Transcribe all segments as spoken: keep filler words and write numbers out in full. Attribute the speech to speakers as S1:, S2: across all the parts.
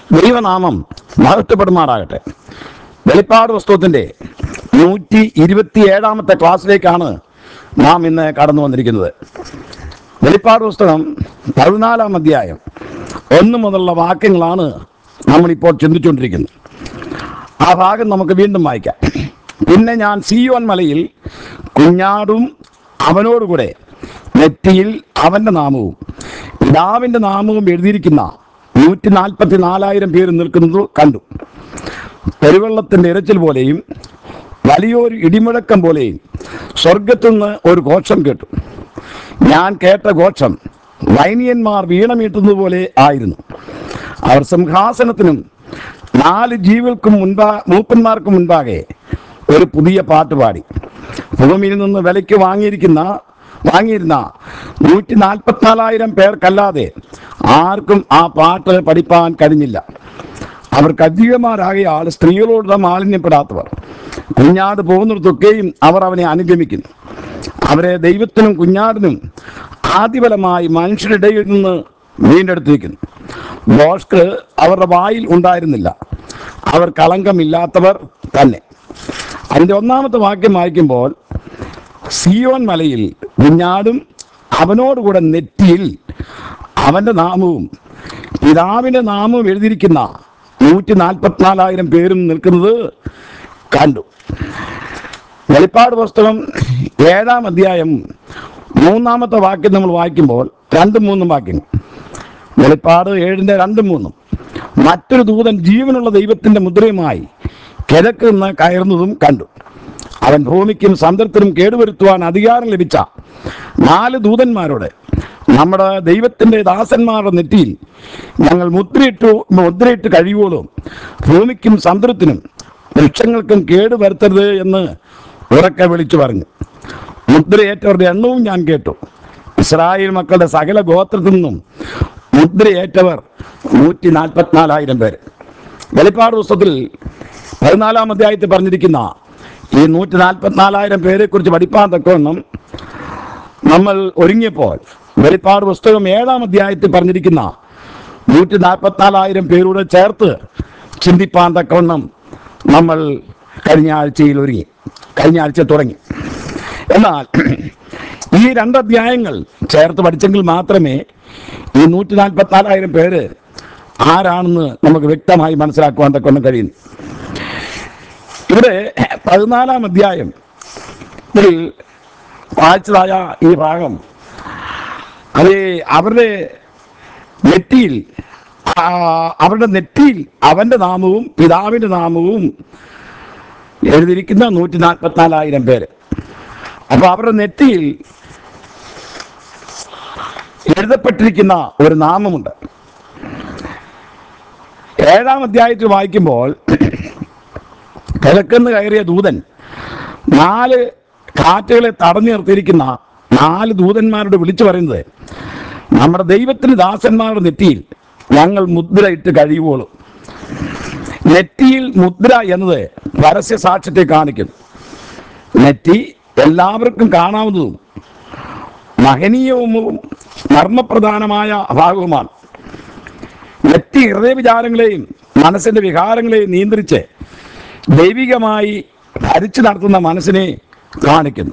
S1: ദൈവനാമം മഹത്വപ്പെടുമാറാകട്ടെ. വെളിപ്പാട് പുസ്തകത്തിൻ്റെ നൂറ്റി ഇരുപത്തി ഏഴാമത്തെ ക്ലാസ്സിലേക്കാണ് നാം ഇന്ന് കടന്നു വന്നിരിക്കുന്നത്. വെളിപ്പാട് പുസ്തകം പതിനാലാം അധ്യായം ഒന്ന് മുതലുള്ള വാക്യങ്ങളാണ് നമ്മളിപ്പോൾ ചിന്തിച്ചുകൊണ്ടിരിക്കുന്നത്. ആ ഭാഗം നമുക്ക് വീണ്ടും വായിക്കാം. പിന്നെ ഞാൻ സീയോൻ മലയിൽ കുഞ്ഞാടും അവനോടുകൂടെ നെറ്റിയിൽ അവൻ്റെ നാമവും പിതാവിൻ്റെ നാമവും എഴുതിയിരിക്കുന്ന നൂറ്റി നാൽപ്പത്തി നാലായിരം പേര് നിൽക്കുന്നത് കണ്ടു. പെരുവെള്ളത്തിൻ്റെ ഇരച്ചിൽ പോലെയും വലിയൊരു ഇടിമുഴക്കം പോലെയും സ്വർഗത്തു നിന്ന് ഒരു ഘോഷം കേട്ടു. ഞാൻ കേട്ട ഘോഷം വൈനിയന്മാർ വീണമീട്ടുന്നത് പോലെ ആയിരുന്നു. അവർ സിംഹാസനത്തിനും നാല് ജീവികൾക്കും മുൻപാ മൂപ്പന്മാർക്കും മുൻപാകെ ഒരു പുതിയ പാട്ട് പാടി. ഭൂമിയിൽ നിന്ന് വിലയ്ക്ക് വാങ്ങിയിരിക്കുന്ന വാങ്ങിയിരുന്ന നൂറ്റി നാൽപ്പത്തിനാലായിരം പേർക്കല്ലാതെ ആർക്കും ആ പാട്ട് പഠിപ്പാൻ കഴിഞ്ഞില്ല. അവർക്ക് അധികമാരാകയാൽ സ്ത്രീകളോട് മാലിന്യപ്പെടാത്തവർ. കുഞ്ഞാട് പോകുന്നിടത്തൊക്കെയും അവർ അവനെ അനുഗമിക്കുന്നു. അവരെ ദൈവത്തിനും കുഞ്ഞാടിനും ആദിഫലമായി മനുഷ്യരുടെ ഇടയിൽ നിന്ന് വീണ്ടെടുത്തിരിക്കുന്നു. ഭോഷ്ക് അവരുടെ വായിൽ ഉണ്ടായിരുന്നില്ല. അവർ കളങ്കമില്ലാത്തവർ തന്നെ. അതിൻ്റെ ഒന്നാമത്തെ വാക്യം വായിക്കുമ്പോൾ, സീയോൻ മലയിൽ കുഞ്ഞാടും അവനോടുകൂടെ നെറ്റിയിൽ അവൻ്റെ നാമവും പിതാവിൻ്റെ നാമവും എഴുതിയിരിക്കുന്ന നൂറ്റി നാൽപ്പത്തിനാലായിരം പേരും നിൽക്കുന്നത് കണ്ടു. വെളിപ്പാട് പുസ്തകം ഏഴാം അധ്യായം മൂന്നാമത്തെ വാക്യം നമ്മൾ വായിക്കുമ്പോൾ രണ്ടും മൂന്നും വാക്യങ്ങൾ. വെളിപ്പാട് ഏഴിൻ്റെ രണ്ടും മൂന്നും. മറ്റൊരു ദൂതൻ ജീവനുള്ള ദൈവത്തിൻ്റെ മുദ്രയുമായി കിഴക്ക് നിന്ന് കയറുന്നതും കണ്ടു. അവൻ ഭൂമിക്കും സമുദ്രത്തിനും കേടുവരുത്തുവാൻ അധികാരം ലഭിച്ച നാല് ദൂതന്മാരോട്, നമ്മുടെ ദൈവത്തിൻ്റെ ദാസന്മാരുടെ നെറ്റിയിൽ ഞങ്ങൾ മുദ്രയിട്ടു മുദ്രയിട്ട് കഴിയുവോളും ഭൂമിക്കും സമുദ്രത്തിനും വൃക്ഷങ്ങൾക്കും കേടുവരുത്തരുത് എന്ന് ഉറക്കെ വിളിച്ചു പറഞ്ഞു. മുദ്രയേറ്റവരുടെ എണ്ണവും ഞാൻ കേട്ടു. ഇസ്രായേൽ മക്കളുടെ സകല ഗോത്രത്തിൽ നിന്നും മുദ്രയേറ്റവർ നൂറ്റി നാൽപ്പത്തിനാലായിരം പേര്. വെളിപ്പാട് പുസ്തകത്തിൽ പതിനാലാം അധ്യായത്തിൽ പറഞ്ഞിരിക്കുന്ന ഈ നൂറ്റി നാൽപ്പത്തിനാലായിരം പേരെ കുറിച്ച് പഠിപ്പാൻ തക്കവണ്ണം നമ്മൾ ഒരുങ്ങിയപ്പോൾ വെളിപ്പാട് പുസ്തകം ഏഴാം അധ്യായത്തിൽ പറഞ്ഞിരിക്കുന്ന നൂറ്റി നാൽപ്പത്തിനാലായിരം പേരോട് ചേർത്ത് ചിന്തിപ്പാൻ തക്കവണ്ണം നമ്മൾ കഴിഞ്ഞ ആഴ്ചയിൽ ഒരുങ്ങി കഴിഞ്ഞ ആഴ്ച തുടങ്ങി. എന്നാൽ ഈ രണ്ട് അധ്യായങ്ങൾ ചേർത്ത് പഠിച്ചെങ്കിൽ മാത്രമേ ഈ നൂറ്റി നാൽപ്പത്തിനാലായിരം പേര് ആരാണെന്ന് നമുക്ക് വ്യക്തമായി മനസ്സിലാക്കുവാൻ തക്കവണ്ണം കഴിയുന്നു. ഇവിടെ പതിനാലാം അധ്യായം വായിച്ചതായ ഈ ഭാഗം, അത് അവരുടെ നെറ്റിയിൽ അവരുടെ നെറ്റിയിൽ അവൻ്റെ നാമവും പിതാവിൻ്റെ നാമവും എഴുതിയിരിക്കുന്ന നൂറ്റി നാൽപ്പത്തിനാലായിരം പേര്. അപ്പൊ അവരുടെ നെറ്റിയിൽ എഴുതപ്പെട്ടിരിക്കുന്ന ഒരു നാമമുണ്ട്. ഏഴാം അധ്യായത്തിൽ വായിക്കുമ്പോൾ, കിഴക്കുന്ന് കയറിയ ദൂതൻ നാല് കാറ്റുകളെ തടഞ്ഞു നിർത്തിയിരിക്കുന്ന നാല് ദൂതന്മാരോട് വിളിച്ചു പറയുന്നത്, നമ്മുടെ ദൈവത്തിന് ദാസന്മാരുടെ നെറ്റിയിൽ ഞങ്ങൾ മുദ്രയിട്ട് കഴിയുവോളും. നെറ്റിയിൽ മുദ്ര എന്നത് പരസ്യ സാക്ഷ്യത്തെ കാണിക്കുന്നു. നെറ്റി എല്ലാവർക്കും കാണാവുന്നതും മഹനീയവും മർമ്മപ്രധാനമായ ഭാഗവുമാണ്. നെറ്റി ഹൃദയവിചാരങ്ങളെയും മനസ്സിൻ്റെ വികാരങ്ങളെയും നിയന്ത്രിച്ച് ദൈവികമായി ഭരിച്ചു നടത്തുന്ന മനസ്സിനെ കാണിക്കുന്നു.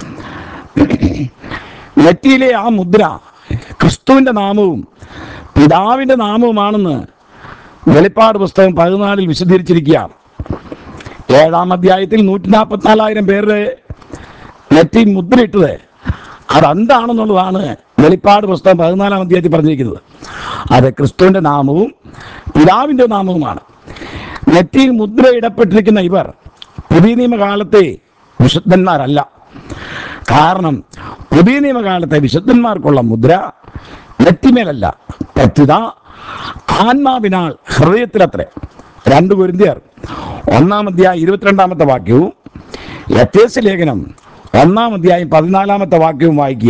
S1: നെറ്റിയിലെ ആ മുദ്ര ക്രിസ്തുവിൻ്റെ നാമവും പിതാവിൻ്റെ നാമവുമാണെന്ന് വെളിപ്പാട് പുസ്തകം പതിനാലിൽ വിശദീകരിച്ചിരിക്കുകയാണ്. ഏഴാം അധ്യായത്തിൽ നൂറ്റി നാൽപ്പത്തിനാലായിരം പേരുടെ നെറ്റി മുദ്രയിട്ടത് അതെന്താണെന്നുള്ളതാണ് വെളിപ്പാട് പുസ്തകം പതിനാലാം അധ്യായത്തിൽ പറഞ്ഞിരിക്കുന്നത്. അത് ക്രിസ്തുവിൻ്റെ നാമവും പിതാവിൻ്റെ നാമവുമാണ്. നെറ്റിയിൽ മുദ്രയിടപ്പെട്ടിരിക്കുന്ന ഇവർ പുതിയ നിയമകാലത്തെ വിശുദ്ധന്മാരല്ല. കാരണം പുതിയ നിയമകാലത്തെ വിശുദ്ധന്മാർക്കുള്ള മുദ്ര നെറ്റിമേലല്ല, പ്രത്യുത ആത്മാവിനാൽ ഹൃദയത്തിലത്രേ. രണ്ട് കൊരിന്ത്യർ ഒന്നാം അധ്യായം ഇരുപത്തിരണ്ടാമത്തെ വാക്യവും എഫേസ്യ ലേഖനം ഒന്നാം അധ്യായം പതിനാലാമത്തെ വാക്യവും വായിക്കുക.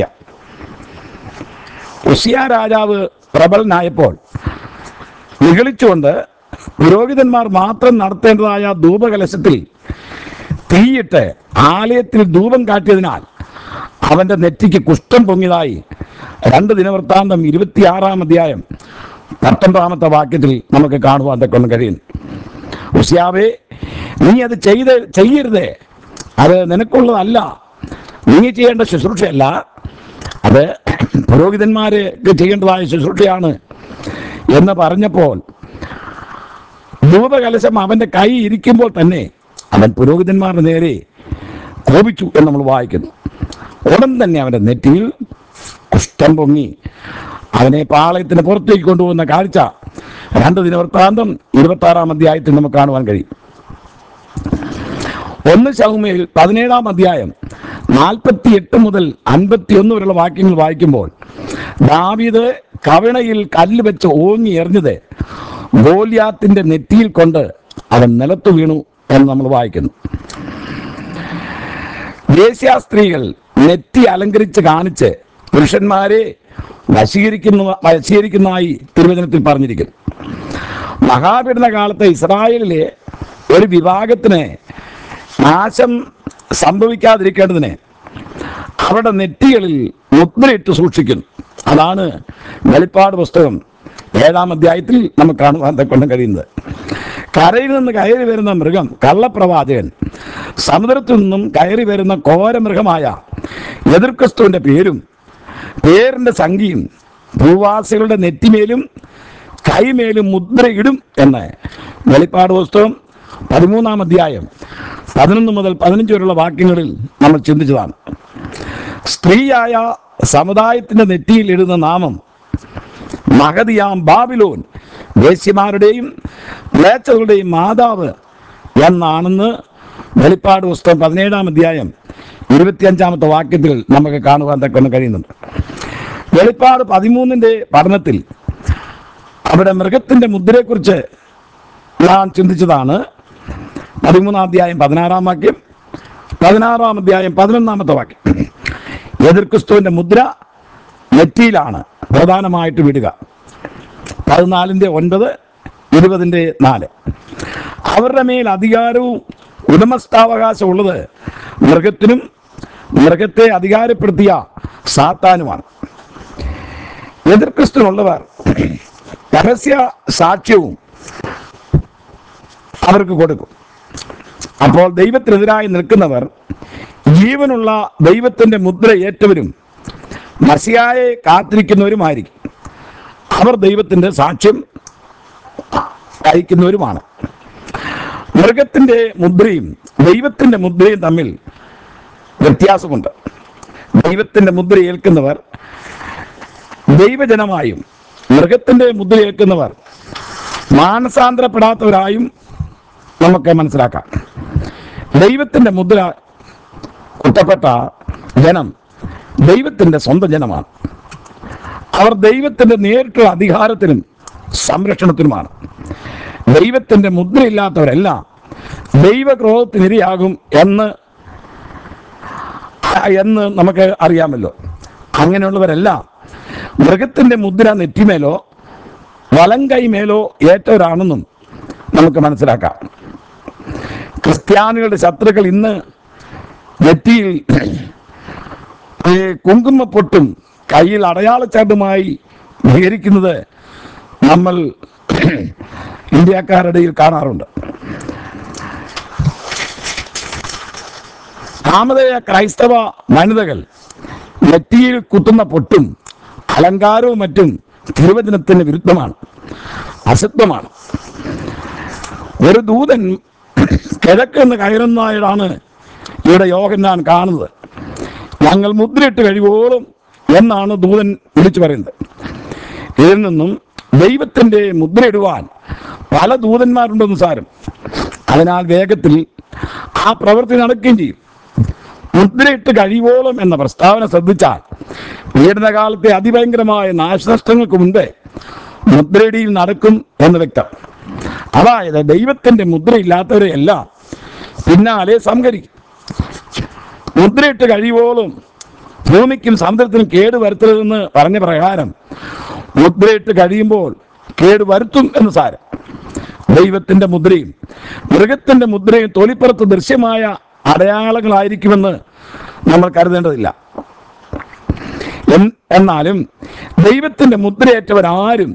S1: ഉസിയ രാജാവ് പ്രബലനായപ്പോൾ നിഗളിച്ചുകൊണ്ട് പുരോഹിതന്മാർ മാത്രം നടത്തേണ്ടതായ ധൂപകലശത്തിൽ തീയിട്ട് ആലയത്തിൽ ധൂപം കാട്ടിയതിനാൽ അവൻ്റെ നെറ്റിക്ക് കുഷ്ഠം പൊങ്ങിയതായി രണ്ട് ദിനവൃത്താന്തം ഇരുപത്തിയാറാം അധ്യായം പത്തൊമ്പതാമത്തെ വാക്യത്തിൽ നമുക്ക് കാണുവാൻ തക്കൊണ്ട് കഴിയുന്നു. ഉസിയാവേ, നീ അത് ചെയ്ത് ചെയ്യരുതേ, അത് നിനക്കുള്ളതല്ല, നീ ചെയ്യേണ്ട ശുശ്രൂഷയല്ല, അത് പുരോഹിതന്മാർക്ക് ചെയ്യേണ്ടതായ ശുശ്രൂഷയാണ് എന്ന് പറഞ്ഞപ്പോൾ ധൂപകലശം അവന്റെ കൈ ഇരിക്കുമ്പോൾ തന്നെ അവൻ പുരോഹിതന്മാരുടെ നേരെ കോപിച്ചു എന്ന് നമ്മൾ വായിക്കുന്നു. ഉടൻ തന്നെ അവന്റെ നെറ്റിയിൽ കുഷ്ഠം പൊങ്ങി അവനെ പാളയത്തിന് പുറത്തേക്ക് കൊണ്ടുപോകുന്ന കാഴ്ച രണ്ട് ദിനവൃത്താന്തം ഇരുപത്തി ആറാം അധ്യായത്തിൽ നമുക്ക് കാണുവാൻ കഴിയും. ഒന്ന് ശമൂവേൽ പതിനേഴാം അധ്യായം നാൽപ്പത്തി എട്ട് മുതൽ അൻപത്തി ഒന്ന് വരെയുള്ള വാക്യങ്ങൾ വായിക്കുമ്പോൾ ദാവീദ് കവിണയിൽ കല്ല് വെച്ച് ഓങ്ങി എറിഞ്ഞത് ഗോലിയാത്തിന്റെ നെറ്റിയിൽ കൊണ്ട് അവൻ നിലത്തു വീണു എന്ന് നമ്മൾ വായിക്കുന്നു. വേശ്യാസ്ത്രീകൾ നെറ്റി അലങ്കരിച്ച് കാണിച്ച് പുരുഷന്മാരെ വശീകരിക്കുന്ന വശീകരിക്കുന്നതായി തിരുവചനത്തിൽ പറഞ്ഞിരിക്കുന്നു. മഹാപീഡന കാലത്തെ ഇസ്രായേലിലെ ഒരു വിഭാഗത്തിന് നാശം സംഭവിക്കാതിരിക്കേണ്ടതിന് അവരുടെ നെറ്റികളിൽ മുദ്രയിട്ട് സൂക്ഷിക്കുന്നു. അതാണ് വെളിപ്പാട് പുസ്തകം ഏഴാം അധ്യായത്തിൽ നമുക്ക് കാണുവാൻ കൊണ്ട് കഴിയുന്നത്. കരയിൽ നിന്ന് കയറി വരുന്ന മൃഗം കള്ളപ്രവാചകൻ, സമുദ്രത്തിൽ നിന്നും കയറി വരുന്ന ഘോരമൃഗമായ എതിർക്രിസ്തുവിന്റെ പേരും പേരിന്റെ സംഖ്യയും ഭൂവാസികളുടെ നെറ്റിമേലും കൈമേലും മുദ്രയിടും എന്ന് വെളിപ്പാട് പുസ്തകം പതിമൂന്നാം അധ്യായം പതിനൊന്ന് മുതൽ പതിനഞ്ച് വരെയുള്ള വാക്യങ്ങളിൽ നമ്മൾ ചിന്തിച്ചതാണ്. സ്ത്രീയായ സമുദായത്തിന്റെ നെറ്റിയിൽ ഇടുന്ന നാമം മഹതിയാം ബാബിലോൺ, വേശ്യമാരുടെയും മ്ലേച്ഛതകളുടെയും മാതാവ് എന്നാണെന്ന് വെളിപ്പാട് പുസ്തകം പതിനേഴാം അധ്യായം ഇരുപത്തിയഞ്ചാമത്തെ വാക്യത്തിൽ നമുക്ക് കാണുവാൻ തക്കൊണ്ട് കഴിയുന്നുണ്ട്. വെളിപ്പാട് പതിമൂന്നിന്റെ പഠനത്തിൽ അവിടെ മൃഗത്തിന്റെ മുദ്രയെക്കുറിച്ച് ഞാൻ ചിന്തിച്ചതാണ്. പതിമൂന്നാം അധ്യായം പതിനാറാം വാക്യം, പതിനാറാം അധ്യായം പതിനൊന്നാമത്തെ വാക്യം. എതിർക്രിസ്തുവിന്റെ മുദ്ര നെറ്റിയിലാണ് പ്രധാനമായിട്ട് വിടുക. പതിനാലിന്റെ ഒൻപത്, ഇരുപതിന്റെ നാല്. അവരുടെ മേൽ അധികാരവും ഉടമസ്ഥാവകാശം ഉള്ളത് മൃഗത്തിനും മൃഗത്തെ അധികാരപ്പെടുത്തിയ സാത്താനുമാണ്. എതിർക്രിസ്തുവിനുള്ളവർ രഹസ്യ സാക്ഷ്യവും അവർക്ക് കൊടുക്കും. അപ്പോൾ ദൈവത്തിനെതിരായി നിൽക്കുന്നവർ ജീവനുള്ള ദൈവത്തിന്റെ മുദ്ര ഏറ്റവരും മസിയായെ കാത്തിരിക്കുന്നവരുമായിരിക്കും. അവർ ദൈവത്തിന്റെ സാക്ഷ്യം അയക്കുന്നവരുമാണ്. മൃഗത്തിന്റെ മുദ്രയും ദൈവത്തിന്റെ മുദ്രയും തമ്മിൽ വ്യത്യാസമുണ്ട്. ദൈവത്തിന്റെ മുദ്ര ഏൽക്കുന്നവർ ദൈവജനമായും മൃഗത്തിന്റെ മുദ്ര ഏൽക്കുന്നവർ മാനസാന്തരപ്പെടാത്തവരായും നമുക്ക് മനസ്സിലാക്കാം. ദൈവത്തിന്റെ മുദ്ര കുത്തപ്പെട്ട ജനം ദൈവത്തിന്റെ സ്വന്തം ജനമാണ്. അവർ ദൈവത്തിന്റെ നേരിട്ടുള്ള അധികാരത്തിനും സംരക്ഷണത്തിനുമാണ്. ദൈവത്തിന്റെ മുദ്രയില്ലാത്തവരെല്ലാം ദൈവക്രോധത്തിനിരയാകും എന്ന് എന്ന് നമുക്ക് അറിയാമല്ലോ. അങ്ങനെയുള്ളവരെല്ലാം മൃഗത്തിന്റെ മുദ്ര നെറ്റിമേലോ വലം കൈമേലോ ഏറ്റവരാണെന്നും നമുക്ക് മനസ്സിലാക്കാം. ക്രിസ്ത്യാനികളുടെ ശത്രുക്കൾ ഇന്ന് നെറ്റിയിൽ കുങ്കുമപ്പൊട്ടും കയ്യിൽ അടയാളച്ചാട്ടുമായി വിഹരിക്കുന്നത് നമ്മൾ ഇന്ത്യക്കാരുടെ ഇടയിൽ കാണാറുണ്ട്. നാമധേയ ക്രൈസ്തവ വനിതകൾ നെറ്റിയിൽ കുത്തുന്ന പൊട്ടും അലങ്കാരവും മറ്റും തിരുവചനത്തിന് വിരുദ്ധമാണ്, അസത്യമാണ്. ഒരു ദൂതൻ കിഴക്കെന്ന് കയറുന്നതായിട്ടാണ് ഇവിടെ യോഹന്നാൻ കാണുന്നത്. ഞങ്ങൾ മുദ്രയിട്ട് കഴിവോളും എന്നാണ് ദൂതൻ വിളിച്ചു പറയുന്നത്. ഇതിൽ നിന്നും ദൈവത്തിന്റെ മുദ്രയിടുവാൻ പല ദൂതന്മാരുണ്ടെന്ന് സാരം. അതിനാൽ വേഗത്തിൽ ആ പ്രവൃത്തി നടക്കുകയും ചെയ്യും. മുദ്രയിട്ട് കഴിവോളം എന്ന പ്രസ്താവന ശ്രദ്ധിച്ചാൽ പീഡനകാലത്തെ അതിഭയങ്കരമായ നാശനഷ്ടങ്ങൾക്ക് മുൻപേ മുദ്രയിടിയിൽ നടക്കും എന്ന് വ്യക്തം. അതായത് ദൈവത്തിന്റെ മുദ്രയില്ലാത്തവരെയെല്ലാം പിന്നാലെ സംഹരിക്കും. മുദ്രയിട്ട് കഴിവോളം ഭൂമിക്കും സമുദ്രത്തിനും കേട് വരുത്തരുതെന്ന് പറഞ്ഞ പ്രകാരം മുദ്രയിട്ട് കഴിയുമ്പോൾ കേട് വരുത്തും എന്ന് സാരം. ദൈവത്തിന്റെ മുദ്രയും മൃഗത്തിന്റെ മുദ്രയും തൊലിപ്പുറത്ത് ദൃശ്യമായ അടയാളങ്ങളായിരിക്കുമെന്ന് നമ്മൾ കരുതേണ്ടതില്ല. എന്നാലും ദൈവത്തിന്റെ മുദ്രയേറ്റവരാരും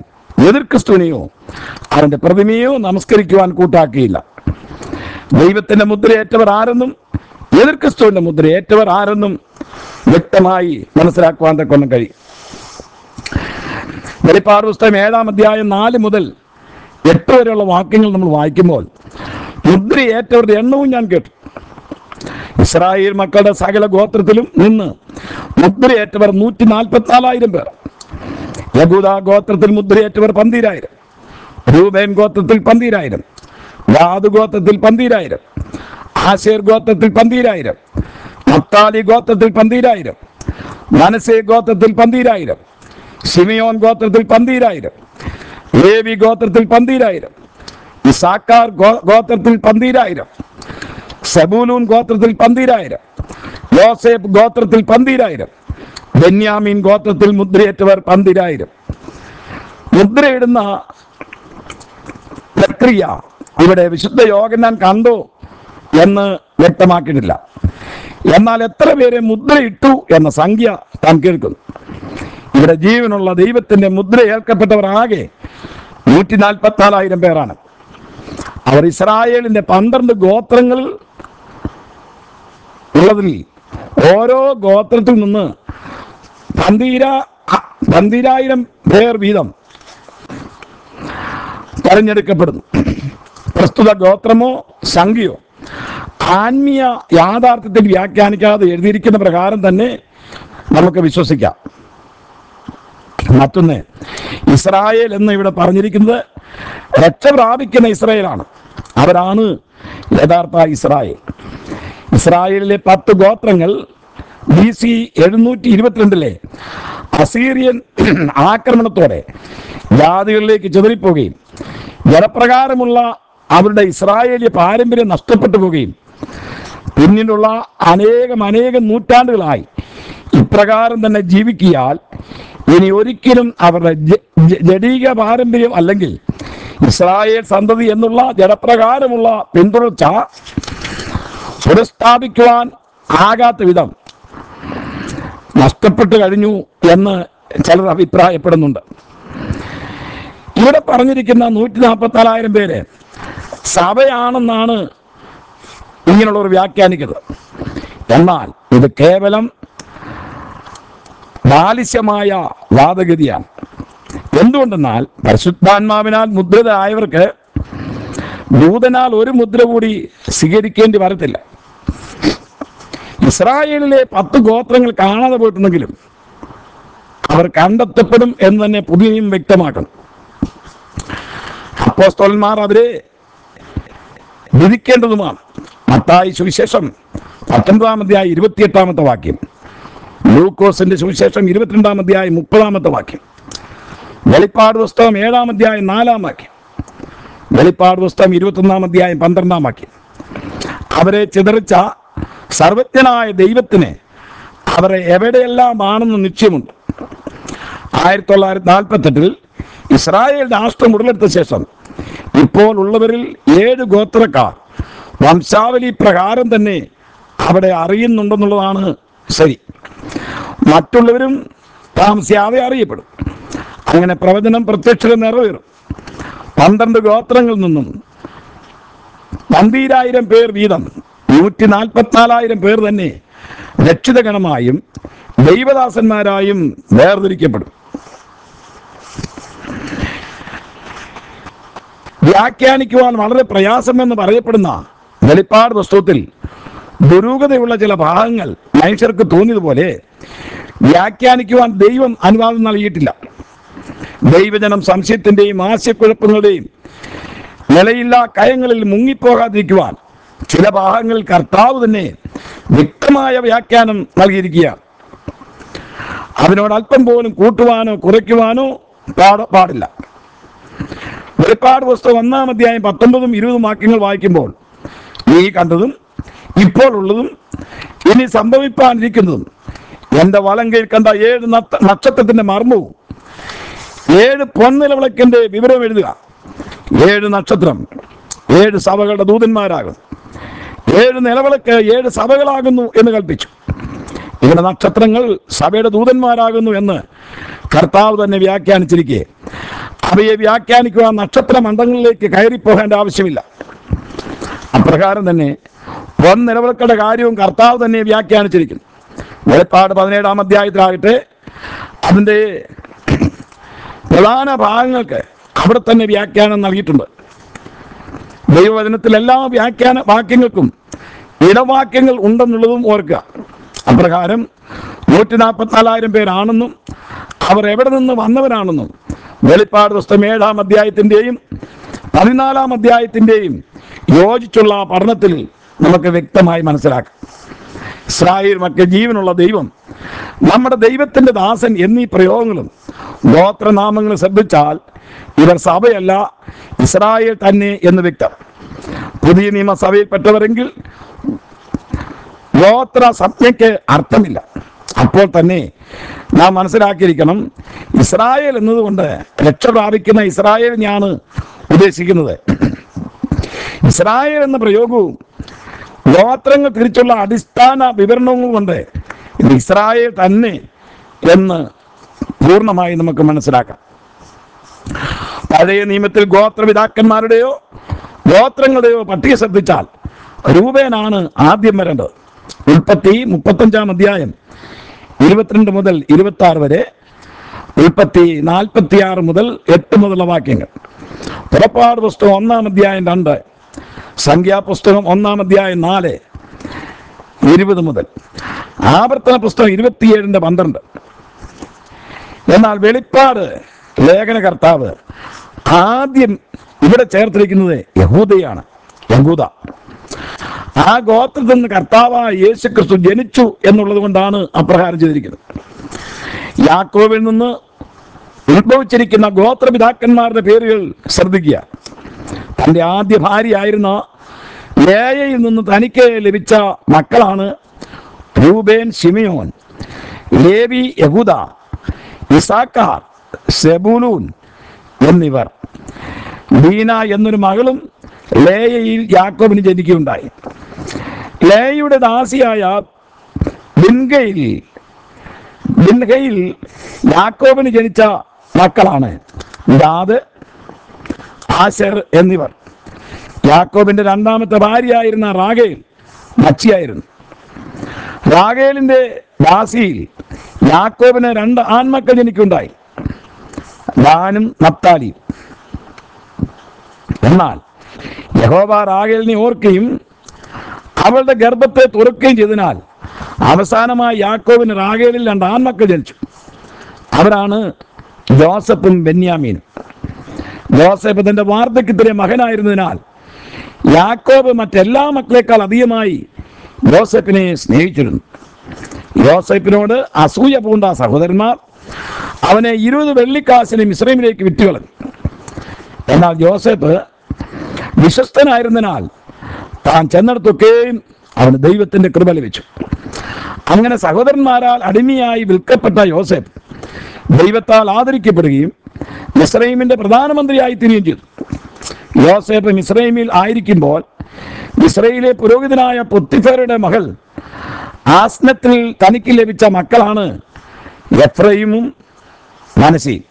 S1: എതിർ ക്രിസ്തുവിനെയോ അവന്റെ പ്രതിമയോ നമസ്കരിക്കുവാൻ കൂട്ടാക്കിയില്ല. ദൈവത്തിന്റെ മുദ്രയേറ്റവർ ആരെന്നും എതിർ ക്രിസ്തുവിന്റെ മുദ്രയേറ്റവർ ആരെന്നും വ്യക്തമായി മനസ്സിലാക്കുവാൻ തക്കൊന്നും കഴിയും. വെളിപ്പാട് പുസ്തകം ഏഴാം അധ്യായം നാല് മുതൽ എട്ട് വരെയുള്ള വാക്യങ്ങൾ നമ്മൾ വായിക്കുമ്പോൾ മുദ്രയേറ്റവരുടെ എണ്ണവും ഞാൻ കേട്ടു. ഇസ്രായേൽ മക്കളുടെ സകല ഗോത്രത്തിലും നിന്ന് മുദ്രയേറ്റവർ നൂറ്റി നാൽപ്പത്തിനാലായിരം പേർ. യഹൂദ ഗോത്രത്തിൽ മുദ്രയേറ്റവർ പന്തീരായിരം, രൂബേൻ ഗോത്രത്തിൽ പന്തീരായിരം, ഗാദ് ഗോത്രത്തിൽ പന്തീരായിരം, ആശേർ ഗോത്രത്തിൽ പന്തീരായിരം, നഫ്താലി ഗോത്രത്തിൽ പന്തീരായിരം, മനശ്ശെ ഗോത്രത്തിൽ പന്തീരായിരം, ശിമിയോൻ ഗോത്രത്തിൽ പന്തീരായിരം, ലേവി ഗോത്രത്തിൽ പന്തീരായിരം, ഇസാക്കാർ ഗോത്രത്തിൽ പന്തീരായിരം, സെബൂലൂൻ ഗോത്രത്തിൽ പന്തീരായിരം, യോസേഫ് ഗോത്രത്തിൽ പന്തീരായിരം, ബെന്യാമീൻ ഗോത്രത്തിൽ മുദ്രയേറ്റവർ പന്തീരായിരം. മുദ്രയിടുന്ന പ്രക്രിയ ഇവിടെ വിശുദ്ധ യോഹന്നാൻ കണ്ടു എന്ന് വ്യക്തമാക്കിയിട്ടില്ല. എന്നാൽ എത്ര പേരെ മുദ്രയിട്ടു എന്ന സംഖ്യ താൻ കേൾക്കുന്നു. ഇവിടെ ജീവനുള്ള ദൈവത്തിന്റെ മുദ്ര ഏൽക്കപ്പെട്ടവർ ആകെ നൂറ്റി നാൽപ്പത്തിനാലായിരം പേരാണ്. അവർ ഇസ്രായേലിന്റെ പന്ത്രണ്ട് ഗോത്രങ്ങളിൽ ഉള്ളതിൽ ഓരോ ഗോത്രത്തിൽ നിന്ന് പന്തീരാ പന്തീരായിരം പേർ വീതം തെരഞ്ഞെടുക്കപ്പെടുന്നു. പ്രസ്തുത ഗോത്രമോ സംഖ്യയോ ആത്മീയ യാഥാർത്ഥ്യത്തിൽ വ്യാഖ്യാനിക്കാതെ എഴുതിയിരിക്കുന്ന പ്രകാരം തന്നെ നമുക്ക് വിശ്വസിക്കാം. മറ്റൊന്ന്, ഇസ്രായേൽ എന്ന് ഇവിടെ പറഞ്ഞിരിക്കുന്നത് രക്ഷ പ്രാപിക്കുന്ന ഇസ്രായേലാണ്. അവരാണ് യഥാർത്ഥ ഇസ്രായേൽ. ഇസ്രായേലിലെ പത്ത് ഗോത്രങ്ങൾ ബി സി എഴുന്നൂറ്റി ഇരുപത്തിരണ്ടിലെ അസീറിയൻ ആക്രമണത്തോടെ ജാതികളിലേക്ക് ചിതറിപ്പോവുകയും ജനപ്രകാരമുള്ള അവരുടെ ഇസ്രായേലിയ പാരമ്പര്യം നഷ്ടപ്പെട്ടു പോവുകയും പിന്നീടുള്ള അനേകം അനേകം നൂറ്റാണ്ടുകളായി ഇപ്രകാരം തന്നെ ജീവിക്കിയാൽ ഇനി ഒരിക്കലും അവരുടെ ജഡീക പാരമ്പര്യം അല്ലെങ്കിൽ ഇസ്രായേൽ സന്തതി എന്നുള്ള ജനപ്രകാരമുള്ള പിന്തുടർച്ച പുനഃസ്ഥാപിക്കുവാൻ ആകാത്ത വിധം നഷ്ടപ്പെട്ടു കഴിഞ്ഞു എന്ന് ചിലർ അഭിപ്രായപ്പെടുന്നുണ്ട്. ഇവിടെ പറഞ്ഞിരിക്കുന്ന നൂറ്റി നാൽപ്പത്തിനാലായിരം പേര് സഭയാണെന്നാണ് ഇങ്ങനെയുള്ളവർ വ്യാഖ്യാനിക്കുന്നത്. എന്നാൽ ഇത് കേവലം ബാലിശ്യമായ വാദഗതിയാണ്. എന്തുകൊണ്ടെന്നാൽ പരിശുദ്ധാത്മാവിനാൽ മുദ്രിതരായവർക്ക് ദൂതനാൽ ഒരു മുദ്ര കൂടി സ്വീകരിക്കേണ്ടി വരത്തില്ല. ഇസ്രായേലിലെ പത്ത് ഗോത്രങ്ങൾ കാണാതെ പോയിട്ടുണ്ടെങ്കിലും അവർ കണ്ടെത്തപ്പെടും എന്ന് തന്നെ പുതിയ നിയമം വ്യക്തമാക്കണം. അപ്പോസ്തലന്മാർ അവരെ വിധിക്കേണ്ടതുമാണ്. മത്തായി സുവിശേഷം പത്തൊൻപതാം അധ്യായം ഇരുപത്തിയെട്ടാമത്തെ വാക്യം, ലൂക്കോസിന്റെ സുവിശേഷം ഇരുപത്തിരണ്ടാം അധ്യായം മുപ്പതാമത്തെ വാക്യം, വെളിപ്പാട് പുസ്തകം ഏഴാം അധ്യായം നാലാം വാക്യം, വെളിപ്പാട് പുസ്തകം ഇരുപത്തൊന്നാം അധ്യായം പന്ത്രണ്ടാം വാക്യം. അവരെ ചിതറിച്ച സർവജ്ഞനായ ദൈവത്തിന് അവരെ എവിടെയെല്ലാം ആണെന്ന് നിശ്ചയമുണ്ട്. ആയിരത്തി തൊള്ളായിരത്തി നാൽപ്പത്തെട്ടിൽ ഇസ്രായേൽ രാഷ്ട്രം ഉടലെടുത്ത ശേഷം ഇപ്പോൾ ഉള്ളവരിൽ ഏഴ് ഗോത്രക്കാർ വംശാവലി പ്രകാരം തന്നെ അവിടെ അറിയുന്നുണ്ടെന്നുള്ളതാണ് ശരി. മറ്റുള്ളവരും താമസിയാതെ അറിയപ്പെടും. അങ്ങനെ പ്രവചനം പ്രത്യക്ഷത നിറവേറും. പന്ത്രണ്ട് ഗോത്രങ്ങളിൽ നിന്നും പന്തീരായിരം പേർ വീതം നൂറ്റി നാൽപ്പത്തിനാലായിരം പേർ തന്നെ രക്ഷിതഗണമായും ദൈവദാസന്മാരായും വേർതിരിക്കപ്പെടും. വ്യാഖ്യാനിക്കുവാൻ വളരെ പ്രയാസമെന്ന് പറയപ്പെടുന്ന വെളിപ്പാട് പുസ്തകത്തിൽ ദുരൂഹതയുള്ള ചില ഭാഗങ്ങൾ മനുഷ്യർക്ക് തോന്നിയതുപോലെ വ്യാഖ്യാനിക്കുവാൻ ദൈവം അനുവാദം നൽകിയിട്ടില്ല. ദൈവജനം സംശയത്തിന്റെയും ആശയക്കുഴപ്പങ്ങളുടെയും നിലയില്ലാ കയങ്ങളിൽ മുങ്ങിപ്പോകാതിരിക്കുവാൻ ചില ഭാഗങ്ങളിൽ കർത്താവ് തന്നെ വ്യക്തമായ വ്യാഖ്യാനം നൽകിയിരിക്കുകയാണ്. അതിനോട് അല്പം പോലും കൂട്ടുവാനോ കുറയ്ക്കുവാനോ പാട പാടില്ല. വെളിപ്പാട് പുസ്തകം ഒന്നാം അധ്യായം പത്തൊമ്പതും ഇരുപതും വാക്യങ്ങൾ വായിക്കുമ്പോൾ നീ കണ്ടതും ഇപ്പോൾ ഉള്ളതും ഇനി സംഭവിപ്പാനിരിക്കുന്നതും എന്റെ വലം കീഴ് കണ്ട ഏഴ് നക്ഷത്രത്തിന്റെ മർമ്മവും ഏഴ് പൊൻനിലവിളക്കിന്റെ വിവരം എഴുതുക. ഏഴ് നക്ഷത്രം ഏഴ് സഭകളുടെ ദൂതന്മാരാകും, ഏഴ് നിലവിളക്ക് ഏഴ് സഭകളാകുന്നു എന്ന് കൽപ്പിച്ചു. ഇവിടെ നക്ഷത്രങ്ങൾ സഭയുടെ ദൂതന്മാരാകുന്നു എന്ന് കർത്താവ് തന്നെ വ്യാഖ്യാനിച്ചിരിക്കെ അവയെ വ്യാഖ്യാനിക്കുവാൻ നക്ഷത്ര മണ്ഡലങ്ങളിലേക്ക് കയറിപ്പോകേണ്ട ആവശ്യമില്ല. അപ്രകാരം തന്നെ പൊൻ നിലവിളക്കുടെ കാര്യവും കർത്താവ് തന്നെ വ്യാഖ്യാനിച്ചിരിക്കുന്നു. വെളിപ്പാട് പതിനേഴാം അധ്യായത്തിലാകട്ടെ അതിൻ്റെ പ്രധാന ഭാഗങ്ങൾക്ക് അവിടെ തന്നെ വ്യാഖ്യാനം നൽകിയിട്ടുണ്ട്. ദൈവവചനത്തിൽ എല്ലാ വ്യാഖ്യാന വാക്യങ്ങൾക്കും ഇടവാക്യങ്ങൾ ഉണ്ടെന്നുള്ളതും ഓർക്കുക. അപ്രകാരം നൂറ്റി നാൽപ്പത്തിനാലായിരം പേരാണെന്നും അവർ എവിടെ നിന്ന് വന്നവരാണെന്നും വെളിപ്പാട് പുസ്തകം ഏഴാം അധ്യായത്തിൻ്റെയും പതിനാലാം അധ്യായത്തിൻ്റെയും യോജിച്ചുള്ള പഠനത്തിൽ നമുക്ക് വ്യക്തമായി മനസ്സിലാക്കാം. ഇസ്രായേൽ മക്കൾ, ജീവനുള്ള ദൈവം, നമ്മുടെ ദൈവത്തിൻ്റെ ദാസൻ എന്നീ പ്രയോഗങ്ങളും ഗോത്രനാമങ്ങളും ശ്രദ്ധിച്ചാൽ ഇവർ സഭയല്ല, ഇസ്രായേൽ തന്നെ എന്ന് വ്യക്തം. പുതിയ നിയമസഭയിൽപ്പെട്ടവരെങ്കിൽ ഗോത്ര സംജ്ഞയ്ക്ക് അർത്ഥമില്ല. അപ്പോൾ തന്നെ നാം മനസ്സിലാക്കിയിരിക്കണം, ഇസ്രായേൽ എന്നതുകൊണ്ട് രക്ഷ പ്രാപിക്കുന്ന ഇസ്രായേലിനെയാണ് ഉദ്ദേശിക്കുന്നത്. ഇസ്രായേൽ എന്ന പ്രയോഗവും ഗോത്രങ്ങൾ തിരിച്ചുള്ള അടിസ്ഥാന വിവരണവും കൊണ്ട് ഇത് ഇസ്രായേൽ തന്നെ എന്ന് പൂർണ്ണമായി നമുക്ക് മനസ്സിലാക്കാം. പഴയ നിയമത്തിൽ ഗോത്രപിതാക്കന്മാരുടെയോ ഗോത്രങ്ങളുടെയോ പട്ടിക ശ്രദ്ധിച്ചാൽ രൂപേനാണ് ആദ്യം വരേണ്ടത്. ഉൽപ്പത്തി മുപ്പത്തഞ്ചാം അധ്യായം ഇരുപത്തിരണ്ട് മുതൽ ഇരുപത്തി ആറ് വരെ, ഉൽപ്പത്തി നാൽപ്പത്തി ആറ് മുതൽ എട്ട് മുതലുള്ള വാക്യങ്ങൾ, പുറപ്പാട് പുസ്തകം ഒന്നാം അധ്യായം രണ്ട്, സംഖ്യാപുസ്തകം ഒന്നാം അധ്യായം നാല് ഇരുപത് മുതൽ, ആവർത്തന പുസ്തകം ഇരുപത്തിയേഴിൻ്റെ പന്ത്രണ്ട്. എന്നാൽ വെളിപ്പാട് ലേഖനകർത്താവ് ആദ്യം ഇവിടെ ചേർത്തിരിക്കുന്നത് യഹൂദയാണ്. യഹൂദ ആ ഗോത്രത്തിൽ നിന്ന് കർത്താവായ യേശു ക്രിസ്തു ജനിച്ചു എന്നുള്ളത് കൊണ്ടാണ് അപ്രകാരം ചെയ്തിരിക്കുന്നത്. യാക്കോബിൽ നിന്ന് ഉത്ഭവിച്ചിരിക്കുന്ന ഗോത്രപിതാക്കന്മാരുടെ പേരുകൾ ശ്രദ്ധിക്കുക. തൻ്റെ ആദ്യ ഭാര്യയായിരുന്ന ലേയയിൽ നിന്ന് തനിക്ക് ലഭിച്ച മക്കളാണ് രൂബേൻ, ശിമിയോൻ, ലേവി, യഹൂദ, ഇസാക്കാർ, സെബൂലൂൻ എന്നിവർ. ദീന എന്നൊരു മകളും ലേയയിൽ യാക്കോബിന് ജനിക്കുകയുണ്ടായി. ലേയയുടെ ദാസിയായ ബിൻഗയിൽ ബിൻഹയിൽ യാക്കോബിന് ജനിച്ച മക്കളാണ് ഗാദ്, ആശർ എന്നിവർ. യാക്കോബിന്റെ രണ്ടാമത്തെ ഭാര്യയായിരുന്ന റാഗേൽ മച്ചിയായിരുന്നു. റാഗേലിന്റെ ദാസിയിൽ യാക്കോബിന് രണ്ട് ആൺമക്കൾ ജനിക്കുണ്ടായി, ദാനും നപ്താലിയും. എന്നാൽ യഹോവ റാഗേലിനെ ഓർക്കുകയും അവളുടെ ഗർഭത്തെ തുറക്കുകയും ചെയ്തതിനാൽ അവസാനമായി യാക്കോബിന് റാഗേലിൽ രണ്ട് ആൺമക്കൾ ജനിച്ചു. അവരാണ് ജോസഫും ബെന്യാമീനും. ജോസഫ് തന്റെ വാർദ്ധക്യത്തിലെ മകനായിരുന്നതിനാൽ യാക്കോബ് മറ്റെല്ലാ മക്കളെക്കാൾ അധികമായി യോസെഫിനെ സ്നേഹിച്ചിരുന്നു. യോസെഫിനോട് അസൂയ പൂണ്ട സഹോദരന്മാർ അവനെ ഇരുപത് വെള്ളിക്കാശിന് മിസ്രൈമിലേക്ക് വിറ്റുകളഞ്ഞു. എന്നാൽ യോസെഫ് വിശ്വസ്തനായിരുന്നതിനാൽ താൻ ചെന്നിടത്തൊക്കെയും അവന് ദൈവത്തിന്റെ കൃപ ലഭിച്ചു. അങ്ങനെ സഹോദരന്മാരാൽ അടിമയായി വിൽക്കപ്പെട്ട യോസെഫ് ദൈവത്താൽ ആദരിക്കപ്പെടുകയും മിസ്രൈമിന്റെ പ്രധാനമന്ത്രിയായി തീരുകയും ചെയ്തു. യോസെഫ് മിസ്രൈമിൽ ആയിരിക്കുമ്പോൾ മിസ്രൈമിലെ പുരോഹിതനായ പൊത്തിഫേറയുടെ മകൾ ആസ്നത്തിൽ തനിക്ക് ലഭിച്ച മക്കളാണ് എഫ്രൈമും മനശ്ശെയും.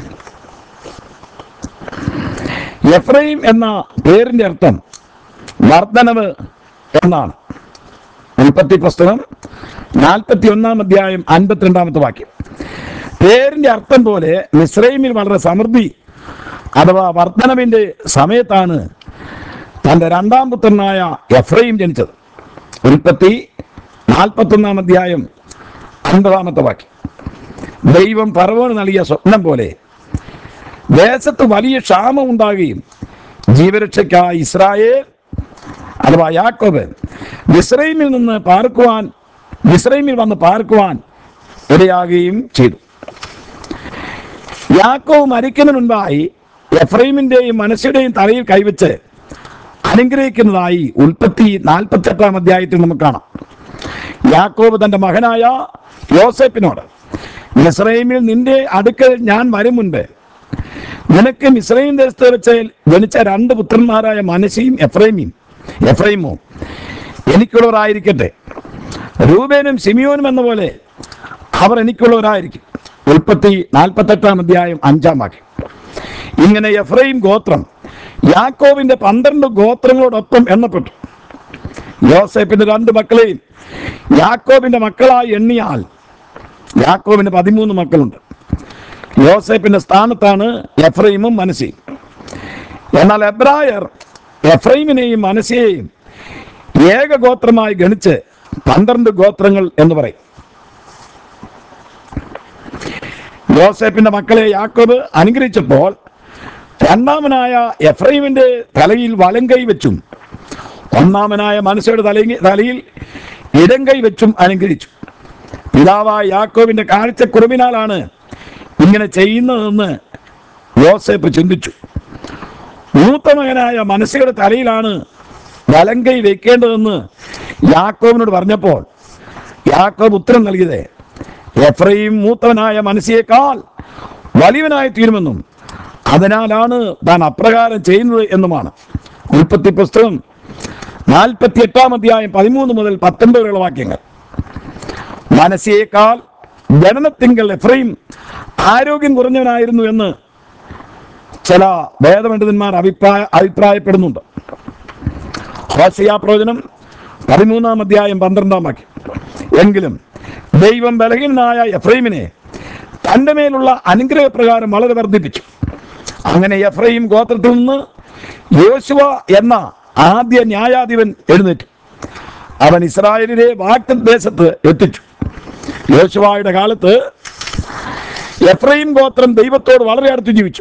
S1: എഫ്രൈം എന്ന പേരിന്റെ അർത്ഥം വർദ്ധനവ് എന്നാണ്. ഉൽപ്പത്തി പുസ്തകം നാൽപ്പത്തി ഒന്നാം അധ്യായം അൻപത്തിരണ്ടാമത്തെ വാക്യം. പേരിന്റെ അർത്ഥം പോലെ മിസ്രൈമിൽ വളരെ സമൃദ്ധി അഥവാ വർദ്ധനവിന്റെ സമയത്താണ് തൻ്റെ രണ്ടാം പുത്രനായ എഫ്രൈം ജനിച്ചത്. ഉൽപ്പത്തി നാൽപ്പത്തൊന്നാം അധ്യായം അൻപതാമത്തെ വാക്യം. ദൈവം ഫറവോന് നൽകിയ സ്വപ്നം പോലെ ദേശത്ത് വലിയ ക്ഷാമം ഉണ്ടാകുകയും ജീവരക്ഷയ്ക്കായി ഇസ്രായേൽ അഥവാ യാക്കോബ് മിസ്രൈമിൽ നിന്ന് പാർക്കുവാൻ മിസ്രൈമിൽ വന്ന് പാർക്കുവാൻ ഇടയാകുകയും ചെയ്തു. യാക്കോബ് മരിക്കുന്നതിന് മുൻപായി എഫ്രൈമിന്റെയും മനശ്ശെയുടെയും തലയിൽ കൈവച്ച് അനുഗ്രഹിക്കുന്നതായി ഉൽപ്പത്തി നാൽപ്പത്തി എട്ടാം അധ്യായത്തിൽ നമുക്ക് കാണാം. യാക്കോബ് തന്റെ മകനായ യോസെഫിനോട്, മിസ്രൈമിൽ നിന്റെ അടുക്കൽ ഞാൻ വരും മുൻപ് നിനക്ക് മിസ്രൈം ദേശത്ത് വെച്ച് ജനിച്ച രണ്ട് പുത്രന്മാരായ മനശ്ശെയും എഫ്രൈമിയും എഫ്രൈമോ എനിക്കുള്ളവരായിരിക്കട്ടെ. രൂബേനും ശിമിയോനും എന്ന പോലെ അവർ എനിക്കുള്ളവരായിരിക്കും. ഉൽപ്പത്തി നാൽപ്പത്തെട്ടാം അധ്യായം അഞ്ചാം വാക്യം. ഇങ്ങനെ എഫ്രൈം ഗോത്രം യാക്കോബിന്റെ പന്ത്രണ്ട് ഗോത്രങ്ങളോടൊപ്പം എണ്ണപ്പെട്ടു. യോസേപ്പിന്റെ രണ്ട് മക്കളെയും യാക്കോബിന്റെ മക്കളായി എണ്ണിയാൽ യാക്കോബിന് പതിമൂന്ന് മക്കളുണ്ട്. യോസേപ്പിന്റെ സ്ഥാനത്താണ് എഫ്രൈമും മനശ്ശെയും. എന്നാൽ എബ്രായർ എഫ്രൈമിനെയും മനശ്ശെയെയും ഏകഗോത്രമായി ഗണിച്ച് പന്ത്രണ്ട് ഗോത്രങ്ങൾ എന്ന് പറയും. യോസേപ്പിന്റെ മക്കളെ യാക്കോബ് അനുഗ്രഹിച്ചപ്പോൾ രണ്ടാമനായ എഫ്രൈമിന്റെ തലയിൽ വലങ്കൈ വെച്ചും ഒന്നാമനായ മനശ്ശെയുടെ തലയിൽ തലയിൽ ഇടങ്കൈ വെച്ചും അനുഗ്രഹിച്ചു. പിതാവായ യാക്കോബിന്റെ കാഴ്ചക്കുറവിനാലാണ് ഇങ്ങനെ ചെയ്യുന്നതെന്ന് യോസേപ്പ് ചിന്തിച്ചു. മൂത്ത മകനായ മനശ്ശെയുടെ തലയിലാണ് വലങ്കൈ വെക്കേണ്ടതെന്ന് യാക്കോബിനോട് പറഞ്ഞപ്പോൾ യാക്കോബ് ഉത്തരം നൽകിയത്, എഫ്രൈം മൂത്തവനായ മനശ്ശെയേക്കാൾ വലിയവനായി തീരുമെന്നും അതിനാലാണ് താൻ അപ്രകാരം ചെയ്യുന്നത് എന്നുമാണ്. ഉൽപ്പത്തി പുസ്തകം നാൽപ്പത്തി എട്ടാം അധ്യായം പതിമൂന്ന് മുതൽ പത്തൊൻപത് വരെയുള്ള വാക്യങ്ങൾ. മനശ്ശെയേക്കാൾ ജനനത്തിങ്കൽ എഫ്രൈം ആരോഗ്യം കുറഞ്ഞവനായിരുന്നു എന്ന് ചില വേദപണ്ഡിതന്മാർ അഭിപ്രായ അഭിപ്രായപ്പെടുന്നുണ്ട്. ഹോശയ്യ പ്രവചനം പതിമൂന്നാം അധ്യായം പന്ത്രണ്ടാം വാക്യം. എങ്കിലും ദൈവം ബലഹീനനായ എഫ്രൈമിനെ തൻ്റെ മേലുള്ള അനുഗ്രഹപ്രകാരം വളരെ വർദ്ധിപ്പിച്ചു. അങ്ങനെ എഫ്രൈം ഗോത്രത്തിൽ നിന്ന് യോശുവ എന്ന ആദ്യ ന്യായാധിപൻ എഴുന്നേറ്റു. അവൻ ഇസ്രായേലിനെ വാഗ്ദത്തദേശത്ത് എത്തിച്ചു. യോശുവയുടെ കാലത്ത് എഫ്രൈം ഗോത്രം ദൈവത്തോട് വളരെ അടുത്ത് ജീവിച്ചു.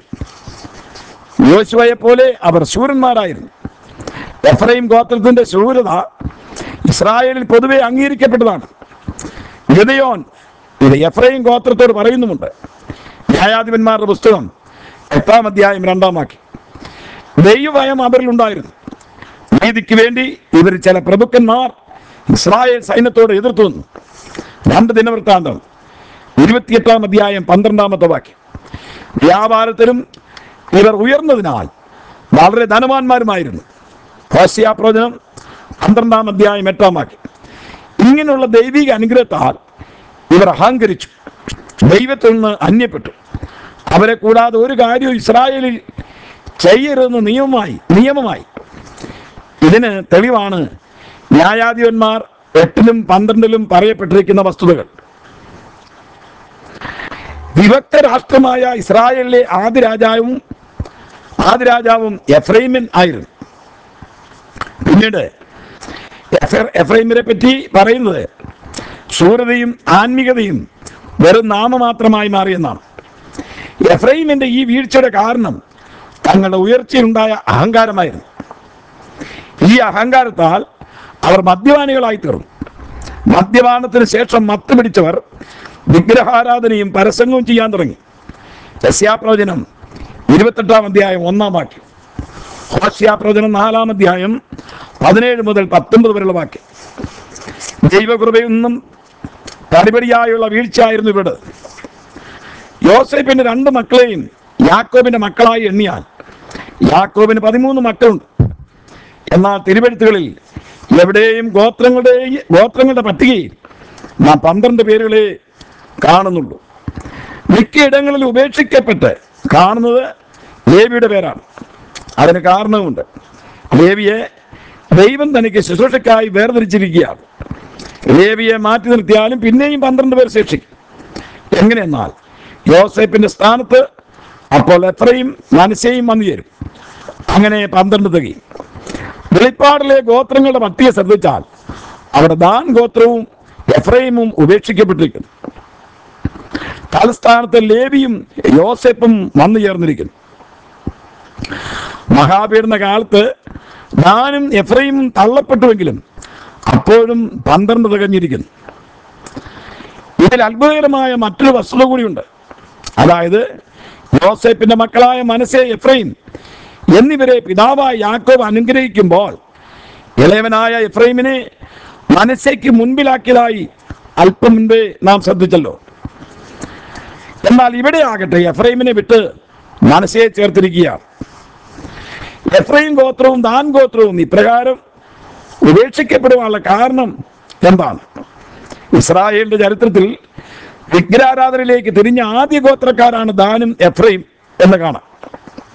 S1: യോശുവയെ പോലെ അവർ ശൂരന്മാരായിരുന്നു. എഫ്രൈം ഗോത്രത്തിന്റെ ശൂരത ഇസ്രായേലിൽ പൊതുവെ അംഗീകരിക്കപ്പെട്ടതാണ്. ഗിദെയോൻ ഇത് എഫ്രൈം ഗോത്രത്തോട് പറയുന്നുമുണ്ട്. ന്യായാധിപന്മാരുടെ പുസ്തകം എട്ടാം അധ്യായം രണ്ടാം വാക്യം. ദൈവഭയം അവരിലുണ്ടായിരുന്നു. നീതിക്ക് വേണ്ടി ഇവർ ചില പ്രഭുക്കന്മാർ ഇസ്രായേൽ സൈന്യത്തോട് എതിർത്തു വന്നു. രണ്ട് ദിനവൃത്താന്തം ഇരുപത്തിയെട്ടാം അധ്യായം പന്ത്രണ്ടാമത്തെ വാക്യം. വ്യാപാരത്തിലും ഇവർ ഉയർന്നതിനാൽ വളരെ ധനവാന്മാരുമായിരുന്നു. ഹോശയ്യ പ്രവചനം പന്ത്രണ്ടാം അധ്യായം എട്ടാം വാക്യം. ഇങ്ങനെയുള്ള ദൈവിക അനുഗ്രഹത്താൽ ഇവർ അഹങ്കരിച്ചു, ദൈവത്തിൽ നിന്ന് അന്യപ്പെട്ടു. അവരെ കൂടാതെ ഒരു കാര്യവും ഇസ്രായേലിൽ ചെയ്യരുതെന്ന് നിയമമായി നിയമമായി ഇതിന് തെളിവാണ് ന്യായാധിപന്മാർ എട്ടിലും പന്ത്രണ്ടിലും പറയപ്പെട്ടിരിക്കുന്ന വസ്തുതകൾ. വിഭക്ത രാഷ്ട്രമായ ഇസ്രായേലിലെ ആദ്യ രാജാവും ആദ്യ രാജാവും എഫ്രൈമൻ ആയിരുന്നു. പിന്നീട് എഫ്രൈമിനെ പറ്റി പറയുന്നത് ശൂരതയും ആത്മീകതയും വെറും നാമമാത്രമായി മാറിയെന്നാണ്. എഫ്രൈമിന്റെ ഈ വീഴ്ചയുടെ കാരണം തങ്ങളുടെ ഉയർച്ചയിലുണ്ടായ അഹങ്കാരമായിരുന്നു. ഈ അഹങ്കാരത്താൽ അവർ മദ്യപാനികളായി തീർന്നു. മദ്യപാനത്തിന് ശേഷം മത്ത് പിടിച്ചവർ വിഗ്രഹാരാധനയും പരസംഗവും ചെയ്യാൻ തുടങ്ങി. യെശയ്യാപ്രവചനം ഇരുപത്തെട്ടാം അധ്യായം ഒന്നാം വാക്യം. ഹോശയ്യാപ്രവചനം നാലാം അധ്യായം പതിനേഴ് മുതൽ പത്തൊമ്പത് വരെയുള്ള വാക്യം. ദൈവകൃപയിൽ നിന്നും പടിപടിയായുള്ള വീഴ്ചയായിരുന്നു ഇവിടെ. യോസേപ്പിന്റെ രണ്ട് മക്കളെയും യാക്കോബിന്റെ മക്കളായി എണ്ണിയാൽ യാക്കോബിന് പതിമൂന്ന് മക്കളുണ്ട്. എന്നാൽ തിരുവെഴുത്തുകളിൽ എവിടെയും ഗോത്രങ്ങളുടെ ഗോത്രങ്ങളുടെ പട്ടികയിൽ നാം പന്ത്രണ്ട് പേരുകളെ കാണുന്നുള്ളൂ. മിക്കയിടങ്ങളിൽ ഉപേക്ഷിക്കപ്പെട്ട് കാണുന്നത് ലേവിയുടെ പേരാണ്. അതിന് കാരണവുമുണ്ട്. ലേവിയെ ദൈവം തനിക്ക് ശുശ്രൂഷയ്ക്കായി വേർതിരിച്ചിരിക്കുകയാണ്. ലേവിയെ മാറ്റി നിർത്തിയാലും പിന്നെയും പന്ത്രണ്ട് പേർ ശേഷിക്കും. എങ്ങനെയെന്നാൽ യോസേപ്പിന്റെ സ്ഥാനത്ത് അപ്പോൾ എഫ്രൈം മനശ്ശെയും വന്നു ചേരും. അങ്ങനെ പന്ത്രണ്ട് തികയും. വെളിപ്പാടിലെ ഗോത്രങ്ങളുടെ പട്ടിക ശ്രദ്ധിച്ചാൽ അവിടെ ദാൻ ഗോത്രവും എഫ്രൈമും ഉപേക്ഷിക്കപ്പെട്ടിരിക്കുന്നു. തലസ്ഥാനത്ത് ലേവിയും യോസേപ്പും വന്നു ചേർന്നിരിക്കുന്നു. മഹാപീഡന കാലത്ത് ദാനും എഫ്രൈമും തള്ളപ്പെട്ടുവെങ്കിലും അപ്പോഴും പന്ത്രണ്ട് തികഞ്ഞിരിക്കുന്നു. ഇതിൽ അത്ഭുതകരമായ മറ്റൊരു വസ്തുത കൂടിയുണ്ട്. അതായത് യോസേപ്പിന്റെ മക്കളായ മനശ്ശെ, എഫ്രൈം എന്നിവരെ പിതാവായ യാക്കോബ് അനുഗ്രഹിക്കുമ്പോൾ ഇളയവനായ എഫ്രൈമിനെ മനശ്ശെയ്ക്ക് മുൻപിലാക്കിയതായി അല്പം മുൻപേ നാം ശ്രദ്ധിച്ചല്ലോ. എന്നാൽ ഇവിടെ ആകട്ടെ എഫ്രൈമിനെ വിട്ട് മനശ്ശെയെ ചേർത്തിരിക്കുകയാണ്. എഫ്രൈം ഗോത്രവും ദാൻ ഗോത്രവും ഇപ്രകാരം ഉപേക്ഷിക്കപ്പെടുവാനുള്ള കാരണം എന്താണ്? ഇസ്രായേലിന്റെ ചരിത്രത്തിൽ വിഗ്രഹാരാധനയിലേക്ക് തിരിഞ്ഞ ആദ്യ ഗോത്രക്കാരാണ് ദാനും എഫ്രൈം എന്ന് കാണാം.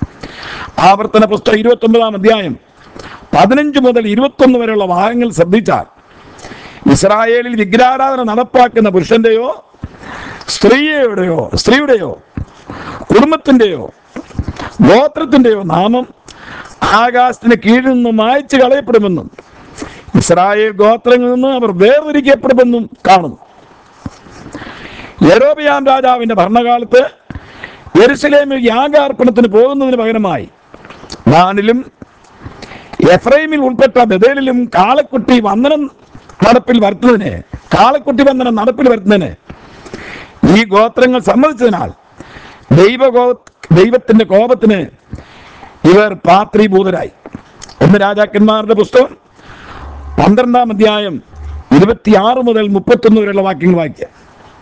S1: ആവർത്തന പുസ്തകം ഇരുപത്തി ഒമ്പതാം അധ്യായം പതിനഞ്ച് മുതൽ ഇരുപത്തി ഒന്ന് വരെയുള്ള ഭാഗങ്ങൾ ശ്രദ്ധിച്ചാൽ ഇസ്രായേലിൽ വിഗ്രഹാരാധന നടപ്പാക്കുന്ന പുരുഷന്റെയോ സ്ത്രീയുടെയോ സ്ത്രീയുടെയോ കുടുംബത്തിന്റെയോ ഗോത്രത്തിന്റെയോ നാമം ആകാശത്തിന് കീഴിൽ നിന്ന് മായ്ച്ചു കളയപ്പെടുമെന്നും ഇസ്രായേൽ ഗോത്രങ്ങളിൽ നിന്ന് അവർ വേർതിരിക്കപ്പെടുമെന്നും കാണുന്നു. യൊരോബെയാം രാജാവിന്റെ ഭരണകാലത്ത് യെരുശലേമിൽ യാഗാർപ്പണത്തിന് പോകുന്നതിന് പകരമായി ദാനിലും എഫ്രൈമിൽ ഉൾപ്പെട്ട ബേഥേലിലും കാളക്കുട്ടി വന്ദനം നടപ്പിൽ വരുത്തുന്നതിന് കാളക്കുട്ടി വന്ദനം നടപ്പിൽ വരുത്തുന്നതിന് ഈ ഗോത്രങ്ങൾ സമ്മതിച്ചതിനാൽ ദൈവഗോ ദൈവത്തിന്റെ കോപത്തിന് ഇവർ പാത്രീഭൂതരായി. ഒന്ന് രാജാക്കന്മാരുടെ പുസ്തകം പന്ത്രണ്ടാം അധ്യായം ഇരുപത്തിയാറ് മുതൽ മുപ്പത്തൊന്ന് വരെയുള്ള വാക്യങ്ങൾ വായിക്കാം.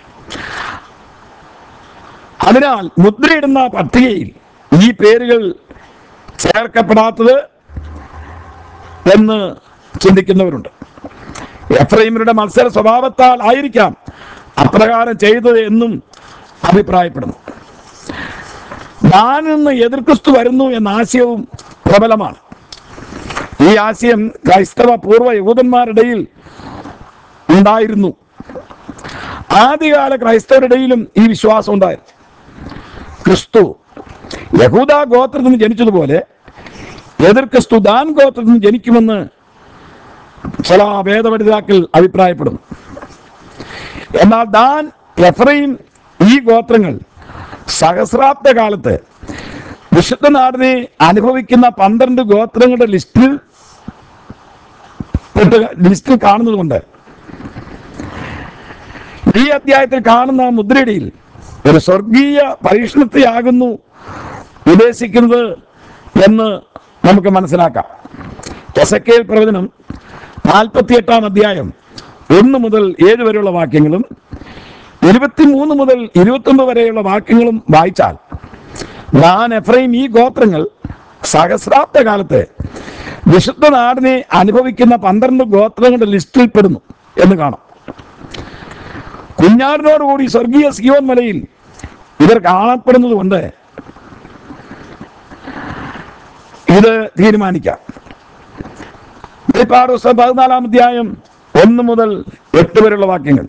S1: അതിനാൽ മുദ്രയിടുന്ന പട്ടികയിൽ ഈ പേരുകൾ ചേർക്കപ്പെടാത്തത് എന്ന് ചിന്തിക്കുന്നവരുണ്ട്. എഫ്രൈമിയുടെ മത്സര സ്വഭാവത്താൽ ആയിരിക്കാം അപ്രകാരം ചെയ്തത് എന്നും അഭിപ്രായപ്പെടുന്നു. ദാനിൽ നിന്ന് എതിർ ക്രിസ്തു വരുന്നു എന്ന ആശയവും പ്രബലമാണ്. ഈ ആശയം ക്രൈസ്തവ പൂർവ്വ യഹൂദന്മാരുടെയിൽ ഉണ്ടായിരുന്നു. ആദ്യകാല ക്രൈസ്തവരുടെയിലും ഈ വിശ്വാസം ഉണ്ടായിരുന്നു. ക്രിസ്തു യഹൂദ ഗോത്രത്തിൽ നിന്ന് ജനിച്ചതുപോലെ എതിർ ക്രിസ്തു ദാൻ ഗോത്രത്തിൽ നിന്ന് ജനിക്കുമെന്ന് ചില വേദപണ്ഡിതാക്കൾ അഭിപ്രായപ്പെടുന്നു. എന്നാൽ ദാൻ, എഫ്രൈം ഈ ഗോത്രങ്ങൾ സഹസ്രാബ്ദ കാലത്ത് വിശുദ്ധ നാടിനെ അനുഭവിക്കുന്ന പന്ത്രണ്ട് ഗോത്രങ്ങളുടെ ലിസ്റ്റിൽ ലിസ്റ്റിൽ കാണുന്നത് കൊണ്ട് ഈ അധ്യായത്തിൽ കാണുന്ന മുദ്രയിടയിൽ ഒരു സ്വർഗീയ പരീക്ഷണത്തെയാകുന്നു ഉദ്ദേശിക്കുന്നത് എന്ന് നമുക്ക് മനസ്സിലാക്കാം. എസെക്കേൽ പ്രവചനം നാൽപ്പത്തി എട്ടാം അധ്യായം ഒന്ന് മുതൽ ഏഴ് വരെയുള്ള വാക്യങ്ങളും ഇരുപത്തിമൂന്ന് മുതൽ ഇരുപത്തി ഒമ്പത് വരെയുള്ള വാക്യങ്ങളും വായിച്ചാൽ ദാൻ, എഫ്രൈം ഈ ഗോത്രങ്ങൾ സഹസ്രാബ്ദ കാലത്ത് വിശുദ്ധ നാടിനെ അനുഭവിക്കുന്ന പന്ത്രണ്ട് ഗോത്രങ്ങളുടെ ലിസ്റ്റിൽ പെടുന്നു എന്ന് കാണാം. കുഞ്ഞാടിനോടുകൂടി സ്വർഗീയ സിയോൻ മലയിൽ ഇവർ കാണപ്പെടുന്നത് കൊണ്ട് ഇത് തീരുമാനിക്കാം. വെളിപ്പാട് പുസ്തകം പതിനാലാം അധ്യായം ഒന്ന് മുതൽ എട്ട് വരെയുള്ള വാക്യങ്ങൾ.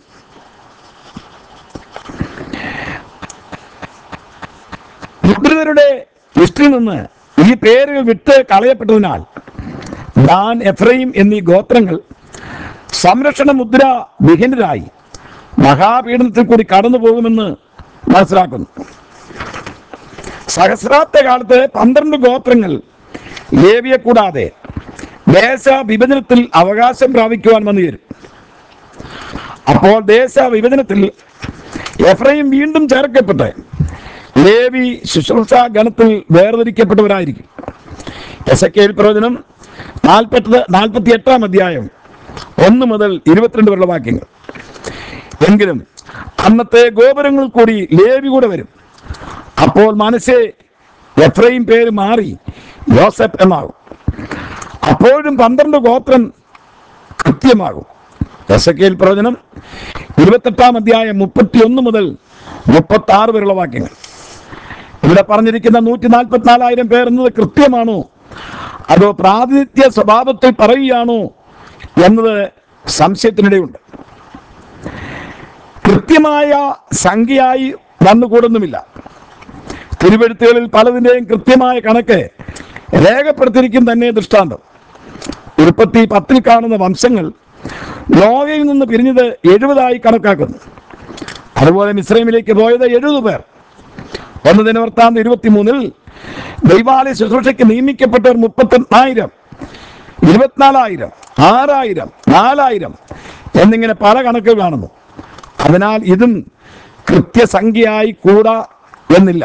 S1: മുദ്രിതരുടെ ലിസ്റ്റിൽ നിന്ന് ഈ പേരുകൾ വിട്ട് കളയപ്പെട്ടതിനാൽ ദാൻ, എഫ്രൈം എന്നീ ഗോത്രങ്ങൾ സംരക്ഷണ മുദ്ര വിഹീനരായി മഹാപീഡനത്തിൽ കൂടി കടന്നു പോകുമെന്ന് മനസ്സിലാക്കുന്നു. സഹസ്രാബ്ദ കാലത്ത് പന്ത്രണ്ട് ഗോത്രങ്ങൾ ലേവിയെ കൂടാതെ ദേശ വിഭജനത്തിൽ അവകാശം പ്രാപിക്കുവാൻ വന്നു ചേരും. അപ്പോൾ ദേശ വിഭജനത്തിൽ എഫ്രൈം വീണ്ടും ചേർക്കപ്പെട്ട് ലേവി ശുശ്രൂഷ ഗണത്തിൽ വേർതിരിക്കപ്പെട്ടവരായിരിക്കും. എസെക്കേൽ പ്രവചനം നാൽപ്പത്തി നാൽപ്പത്തി എട്ടാം അധ്യായം ഒന്ന് മുതൽ ഇരുപത്തിരണ്ട് വരെയുള്ള വാക്യങ്ങൾ. എങ്കിലും അന്നത്തെ ഗോപുരങ്ങളിൽ കൂടി ലേവി കൂടെ വരും. അപ്പോൾ മനശ്ശെ എഫ്രൈം പേര് മാറി യോസെഫ് എന്നാകും. അപ്പോഴും പന്ത്രണ്ട് ഗോത്രം കൃത്യമാകും. എസെക്കേൽ പ്രവചനം ഇരുപത്തെട്ടാം അധ്യായം മുപ്പത്തി ഒന്ന് മുതൽ മുപ്പത്തി ആറ് വരെയുള്ള വാക്യങ്ങൾ. ഇവിടെ പറഞ്ഞിരിക്കുന്ന നൂറ്റി നാൽപ്പത്തിനാലായിരം പേർ എന്നത് കൃത്യമാണോ അതോ പ്രാതിനിധ്യ സ്വഭാവത്തിൽ പറയുകയാണോ എന്നത് സംശയത്തിനിടയുണ്ട്. കൃത്യമായ സംഖ്യയായി വന്നുകൂടുന്നുമില്ല. തിരുവെഴുത്തുകളിൽ പലതിൻ്റെയും കൃത്യമായ കണക്ക് രേഖപ്പെടുത്തിയിരിക്കും തന്നെ ദൃഷ്ടാന്തം. ഉൽപ്പത്തി പത്തിൽ കാണുന്ന വംശങ്ങൾ നോഹയിൽ നിന്ന് പിരിഞ്ഞത് എഴുപതായി കണക്കാക്കുന്നു. അതുപോലെ മിസ്രൈമിലേക്ക് പോയത് എഴുപത് പേർ. ഒന്ന് ദിനവൃത്താന്തം ഇരുപത്തിമൂന്നിൽ ദൈവാലയ ശുശ്രൂഷയ്ക്ക് നിയമിക്കപ്പെട്ടവർ മുപ്പത്തെണ്ണായിരം, ഇരുപത്തിനാലായിരം, ആറായിരം, നാലായിരം എന്നിങ്ങനെ പല കണക്കുകൾ കാണുന്നു. അതിനാൽ ഇതും കൃത്യസംഖ്യയായി കൂടാ എന്നില്ല.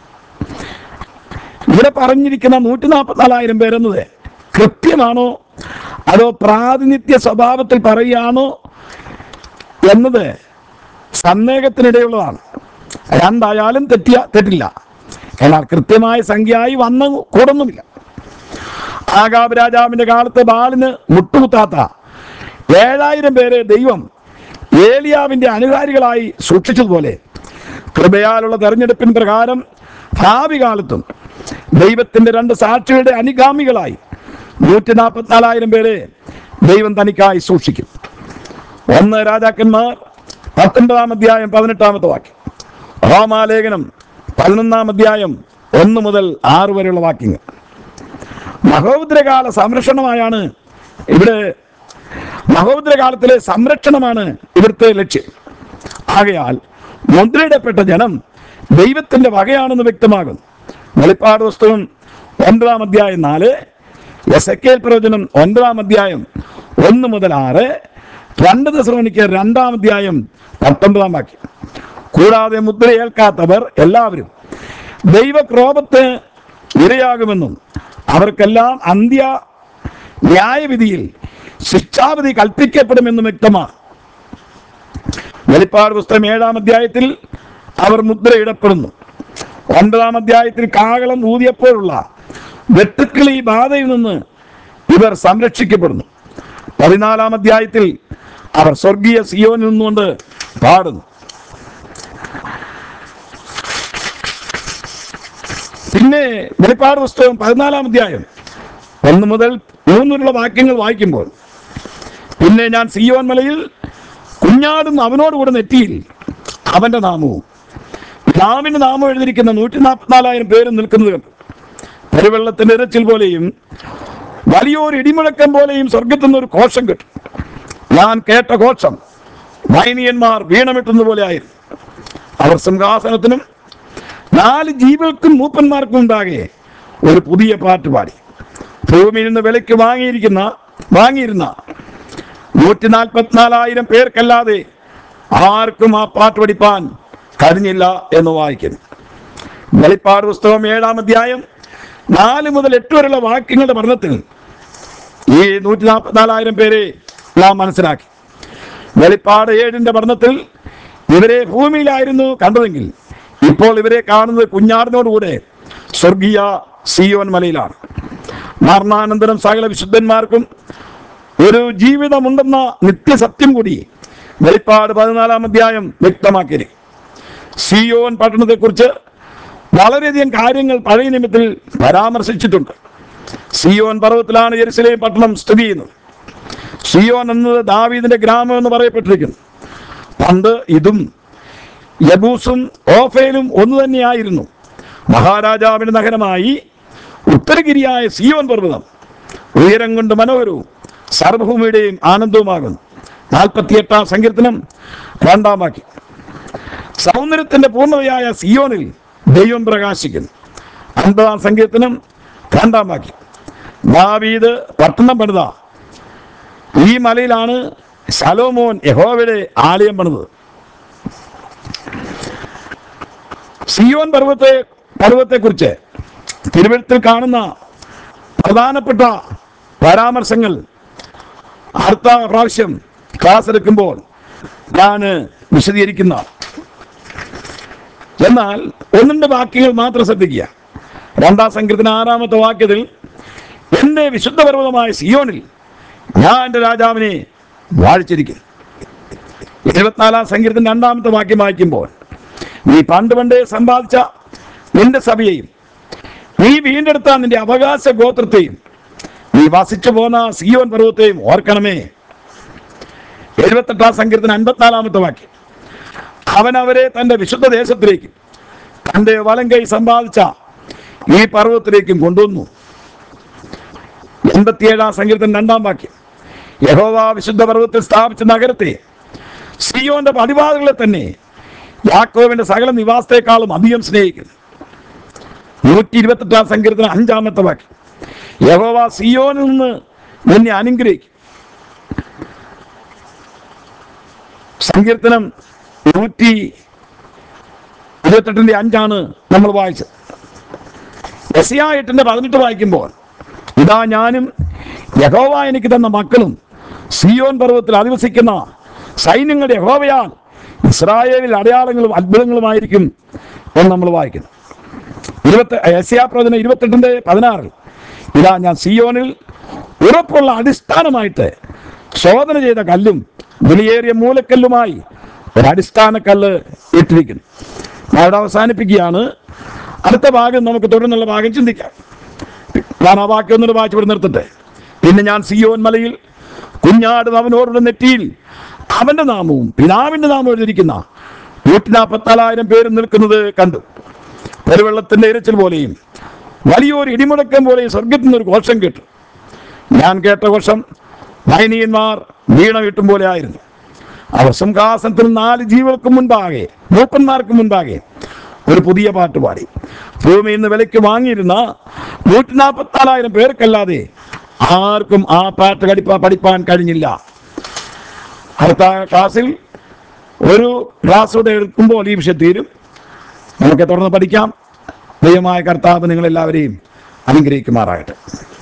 S1: ഇവിടെ പറഞ്ഞിരിക്കുന്ന നൂറ്റി നാൽപ്പത്തിനാലായിരം പേരെന്നത് കൃത്യമാണോ അതോ പ്രാതിനിധ്യ സ്വഭാവത്തിൽ പറയുകയാണോ എന്നത് സന്ദേഹത്തിനിടയുള്ളതാണ്. രണ്ടായാലും തെറ്റിയ തെറ്റില്ല. എന്നാൽ കൃത്യമായ സംഖ്യയായി വന്ന കൂടൊന്നുമില്ല. ആഗാബ് രാജാവിന്റെ കാലത്ത് ബാലിന് മുട്ടുകുത്താത്ത ഏഴായിരം പേരെ ദൈവം ഏലിയാവിന്റെ അനുകാരികളായി സൂക്ഷിച്ചതുപോലെ കൃപയാലുള്ള തെരഞ്ഞെടുപ്പിൻ പ്രകാരം ഭാവി കാലത്തും ദൈവത്തിന്റെ രണ്ട് സാക്ഷികളുടെ അനുഗാമികളായി നൂറ്റി നാൽപ്പത്തിനാലായിരം പേരെ ദൈവം തനിക്കായി സൂക്ഷിക്കും. ഒന്ന് രാജാക്കന്മാർ പത്തൊൻപതാം അധ്യായം പതിനെട്ടാമത്തെ വാക്യം, റോമാലേഖനം പതിനൊന്നാം അധ്യായം ഒന്ന് മുതൽ ആറ് വരെയുള്ള വാക്യങ്ങൾ. മഹോദരകാല സംരക്ഷണമായാണ് ഇവിടെ മഹോദരകാലത്തിലെ സംരക്ഷണമാണ് ഇവിടുത്തെ ലക്ഷ്യം. ആകയാൽ മുദ്രയിടപ്പെട്ട ജനം ദൈവത്തിന്റെ വകയാണെന്ന് വ്യക്തമാകും. വെളിപ്പാട് പുസ്തകം ഒൻപതാം അധ്യായം നാല്, എസെക്കേൽ പ്രവചനം ഒൻപതാം അധ്യായം ഒന്ന് മുതൽ ആറ്, രണ്ട് തെസ്സലോനിക്കർ രണ്ടാം അധ്യായം പത്തൊമ്പതാം വാക്യം. കൂടാതെ മുദ്രയേൽക്കാത്തവർ എല്ലാവരും ദൈവക്രോധത്തിന് ഇരയാകുമെന്നും അവർക്കെല്ലാം അന്ത്യ ന്യായവിധിയിൽ ശിക്ഷാവിധി കൽപ്പിക്കപ്പെടുമെന്നും വ്യക്തമാണ്. വെളിപ്പാട് പുസ്തകം ഏഴാം അധ്യായത്തിൽ അവർ മുദ്രയിടപ്പെടുന്നു. ഒൻപതാം അധ്യായത്തിൽ കാഹളം ഊതിയപ്പോഴുള്ള വെട്ടുക്കിളി ബാധയിൽ നിന്ന് ഇവർ സംരക്ഷിക്കപ്പെടുന്നു. പതിനാലാം അധ്യായത്തിൽ അവർ സ്വർഗീയ സിയോനിൽ നിന്നുകൊണ്ട് പാടുന്നു. പിന്നെ വെളിപ്പാട് പുസ്തകം പതിനാലാം അധ്യായം ഒന്ന് മുതൽ മൂന്നിലുള്ള വാക്യങ്ങൾ വായിക്കുമ്പോൾ, പിന്നെ ഞാൻ സിയോൻ മലയിൽ കുഞ്ഞാടും അവനോടുകൂടെ നെറ്റിയിൽ അവന്റെ നാമവും പിതാവിന്റെ നാമം എഴുതിയിരിക്കുന്ന നൂറ്റി നാൽപ്പത്തിനാലായിരം പേരും നിൽക്കുന്നത് കണ്ടു. പെരുവെള്ളത്തിന്റെ ഇരച്ചിൽ പോലെയും വലിയൊരു ഇടിമുഴക്കം പോലെയും സ്വർഗത്തിൽ നിന്ന് ഒരു ഘോഷം കേട്ടു. ഞാൻ കേട്ട ഘോഷം വൈനിയന്മാർ വീണമിട്ടുന്നത് പോലെ ആയിരുന്നു. അവർ സിംഹാസനത്തിനും നാല് ജീവികൾക്കും മൂപ്പന്മാർക്കും ഉണ്ടാകെ ഒരു പുതിയ പാട്ട് പാടി. ഭൂമിയിൽ നിന്ന് വിലയ്ക്ക് വാങ്ങിയിരിക്കുന്ന വാങ്ങിയിരുന്ന നൂറ്റി നാൽപ്പത്തിനാലായിരം പേർക്കല്ലാതെ ആർക്കും ആ പാട്ട് പഠിപ്പാൻ കഴിഞ്ഞില്ല എന്ന് വായിക്കുന്നു. വെളിപ്പാട് പുസ്തകം ഏഴാം അധ്യായം നാല് മുതൽ എട്ട് വരെയുള്ള വാക്യങ്ങളുടെ പഠനത്തിൽ ഈ നൂറ്റി നാൽപ്പത്തിനാലായിരം പേരെ നാം മനസ്സിലാക്കി. വെളിപ്പാട് ഏഴിന്റെ പഠനത്തിൽ ഇവരെ ഭൂമിയിലായിരുന്നു കണ്ടതെങ്കിൽ ഇപ്പോൾ ഇവരെ കാണുന്നത് കുഞ്ഞാടിനോടുകൂടെ സ്വർഗീയ സിയോൻ മലയിലാണ്. മരണാനന്തരം സകല വിശുദ്ധന്മാർക്കും ഒരു ജീവിതമുണ്ടെന്ന നിത്യസത്യം കൂടി വെളിപ്പാട് പതിനാലാം അധ്യായം വ്യക്തമാക്കി. സിയോൻ പട്ടണത്തെക്കുറിച്ച് വളരെയധികം കാര്യങ്ങൾ പഴയ നിയമത്തിൽ പരാമർശിച്ചിട്ടുണ്ട്. സിയോൻ പർവ്വതത്തിലാണ് യെരുശലേം പട്ടണം സ്ഥിതി ചെയ്യുന്നത്. സിയോൻ എന്നത് ദാവീദിന്റെ ഗ്രാമം എന്ന് പറയപ്പെട്ടിരിക്കുന്നു. പണ്ട് ഇതും യബൂസും ഓഫേലും ഒന്നു തന്നെയായിരുന്നു. മഹാരാജാവിന്റെ നഗരമായി ഉത്തരഗിരിയായ സിയോൻ പർവ്വതം ഉയരം കൊണ്ട് മനോഹരവും സർവഭൂമിയുടെയും ആനന്ദവുമാകുന്നു. നാൽപ്പത്തിയെട്ടാം സങ്കീർത്തനം രണ്ടാം വാക്യം. സൗന്ദര്യത്തിന്റെ പൂർണ്ണതയായ സിയോനിൽ ദൈവം പ്രകാശിക്കുന്നു. അൻപതാം സങ്കീർത്തനം രണ്ടാം വാക്യം. ദാവീദ് പട്ടണം പണിത ഈ മലയിലാണ് ശലോമോൻ യഹോവയുടെ ആലയം പണിതത്. സിയോൻ പർവ്വത്തെ പർവ്വത്തെക്കുറിച്ച് തിരുവഴുത്തിൽ കാണുന്ന പ്രധാനപ്പെട്ട പരാമർശങ്ങൾ അടുത്ത പ്രാവശ്യം ക്ലാസ് എടുക്കുമ്പോൾ ഞാൻ വിശദീകരിക്കുന്ന. എന്നാൽ ഒന്നിന്റെ വാക്യങ്ങൾ മാത്രം ശ്രദ്ധിക്കുക. രണ്ടാം സങ്കീർത്തനം ആറാമത്തെ വാക്യത്തിൽ എന്റെ വിശുദ്ധ പർവ്വതമായ സിയോനിൽ ഞാൻ എൻ്റെ രാജാവിനെ വാഴിച്ചിരിക്കുന്നു. ഇരുപത്തിനാലാം സങ്കീർത്തനം രണ്ടാമത്തെ വാക്യം വായിക്കുമ്പോൾ നീ പണ്ട് പണ്ടേ സമ്പാദിച്ച നിന്റെ സഭയെയും നീ വീണ്ടെടുത്ത നിന്റെ അവകാശ ഗോത്രത്തെയും നീ വസിച്ചു പോന്ന സിയോൻ പർവ്വതത്തെയും ഓർക്കണമേ. എഴുപത്തെട്ടാം സങ്കീർത്തനം അൻപത്തിനാലാമത്തെ വാക്യം അവൻ അവരെ തന്റെ വിശുദ്ധ ദേശത്തിലേക്കും തന്റെ വലം കൈ സമ്പാദിച്ച ഈ പർവ്വതത്തിലേക്കും കൊണ്ടുവന്നു. എൺപത്തിയേഴാം സങ്കീർത്തനം രണ്ടാം വാക്യം യഹോവ വിശുദ്ധ പർവ്വതത്തിൽ സ്ഥാപിച്ച നഗരത്തെ സിയോന്റെ പടിവാതിലുകളെ തന്നെ യാക്കോബിന്റെ സകല നിവാസത്തെക്കാളും അധികം സ്നേഹിക്കുന്നു. നൂറ്റി ഇരുപത്തെട്ടാം സങ്കീർത്തനം അഞ്ചാമത്തെ വാക്യം യഹോവ സിയോനിൽ നിന്ന് നിന്നെ അനുഗ്രഹിക്കും. സങ്കീർത്തനം നൂറ്റി ഇരുപത്തെട്ടിന്റെ അഞ്ചാണ് നമ്മൾ വായിച്ചത്. യെശയ്യാ എട്ടിന്റെ പതിനെട്ട് വായിക്കുമ്പോൾ ഇതാ ഞാനും യഹോവ എനിക്ക് തന്ന മക്കളും സിയോൻ പർവ്വതത്തിൽ അധിവസിക്കുന്ന സൈന്യങ്ങളുടെ യഹോവയാൽ ഇസ്രായേലിൽ അടയാളങ്ങളും അത്ഭുതങ്ങളുമായിരിക്കും എന്ന് നമ്മൾ വായിക്കുന്നു. ഇരുപത്തി യെശയ്യാ പ്രവചനം ഇരുപത്തെട്ടിന്റെ പതിനാറിൽ ഇതാ ഞാൻ സിയോനിൽ ഉറപ്പുള്ള അടിസ്ഥാനമായിട്ട് ശോധന ചെയ്ത കല്ലും വിലയേറിയ മൂലക്കല്ലുമായി ഒരു അടിസ്ഥാന കല്ല് ഇട്ടിരിക്കുന്നു. അവിടെ അവസാനിപ്പിക്കുകയാണ്. അടുത്ത ഭാഗം നമുക്ക് തുടർന്നുള്ള ഭാഗം ചിന്തിക്കാം. ഞാൻ ആ വാക്യം ഒന്നുകൂടെ വായിച്ചു ഇവിടെ നിർത്തട്ടെ. പിന്നെ ഞാൻ സിയോൻ മലയിൽ കുഞ്ഞാട് അവനോരുടെ നെറ്റിയിൽ അവന്റെ നാമവും പിതാവിന്റെ നാമവും എഴുതിയിരിക്കുന്ന നൂറ്റി നാൽപ്പത്തിനാലായിരം പേരും നിൽക്കുന്നത് കണ്ടു. പെരുവെള്ളത്തിന്റെ ഇരച്ചിൽ പോലെയും വലിയൊരു ഇടിമുഴക്കം പോലെയും സ്വർഗത്തിൽ നിന്ന് ഒരു ഘോഷം കേട്ടു. ഞാൻ കേട്ട ഘോഷം വൈനീയന്മാർ വീണ വീട്ടും പോലെ ആയിരുന്നു. അവർ സിംഹാസനത്തിന് നാല് ജീവികൾക്ക് മുൻപാകെ മൂപ്പന്മാർക്ക് മുൻപാകെ ഒരു പുതിയ പാട്ട് പാടി. ഭൂമിയിൽ നിന്ന് വിലയ്ക്ക് വാങ്ങിയിരുന്ന നൂറ്റി നാൽപ്പത്തിനാലായിരം പേർക്കല്ലാതെ ആർക്കും ആ പാട്ട് കടിപ്പാ പഠിപ്പാൻ കഴിഞ്ഞില്ല. അടുത്ത ക്ലാസ്സിൽ ഒരു ക്ലാസ്സോടെ എടുക്കുമ്പോൾ ഈ വിഷയം തീരും. നമുക്ക് തുടർന്ന് പഠിക്കാം. ദൈവമായ കർത്താവ് നിങ്ങളെല്ലാവരെയും അനുഗ്രഹിക്കുമാറാകട്ടെ.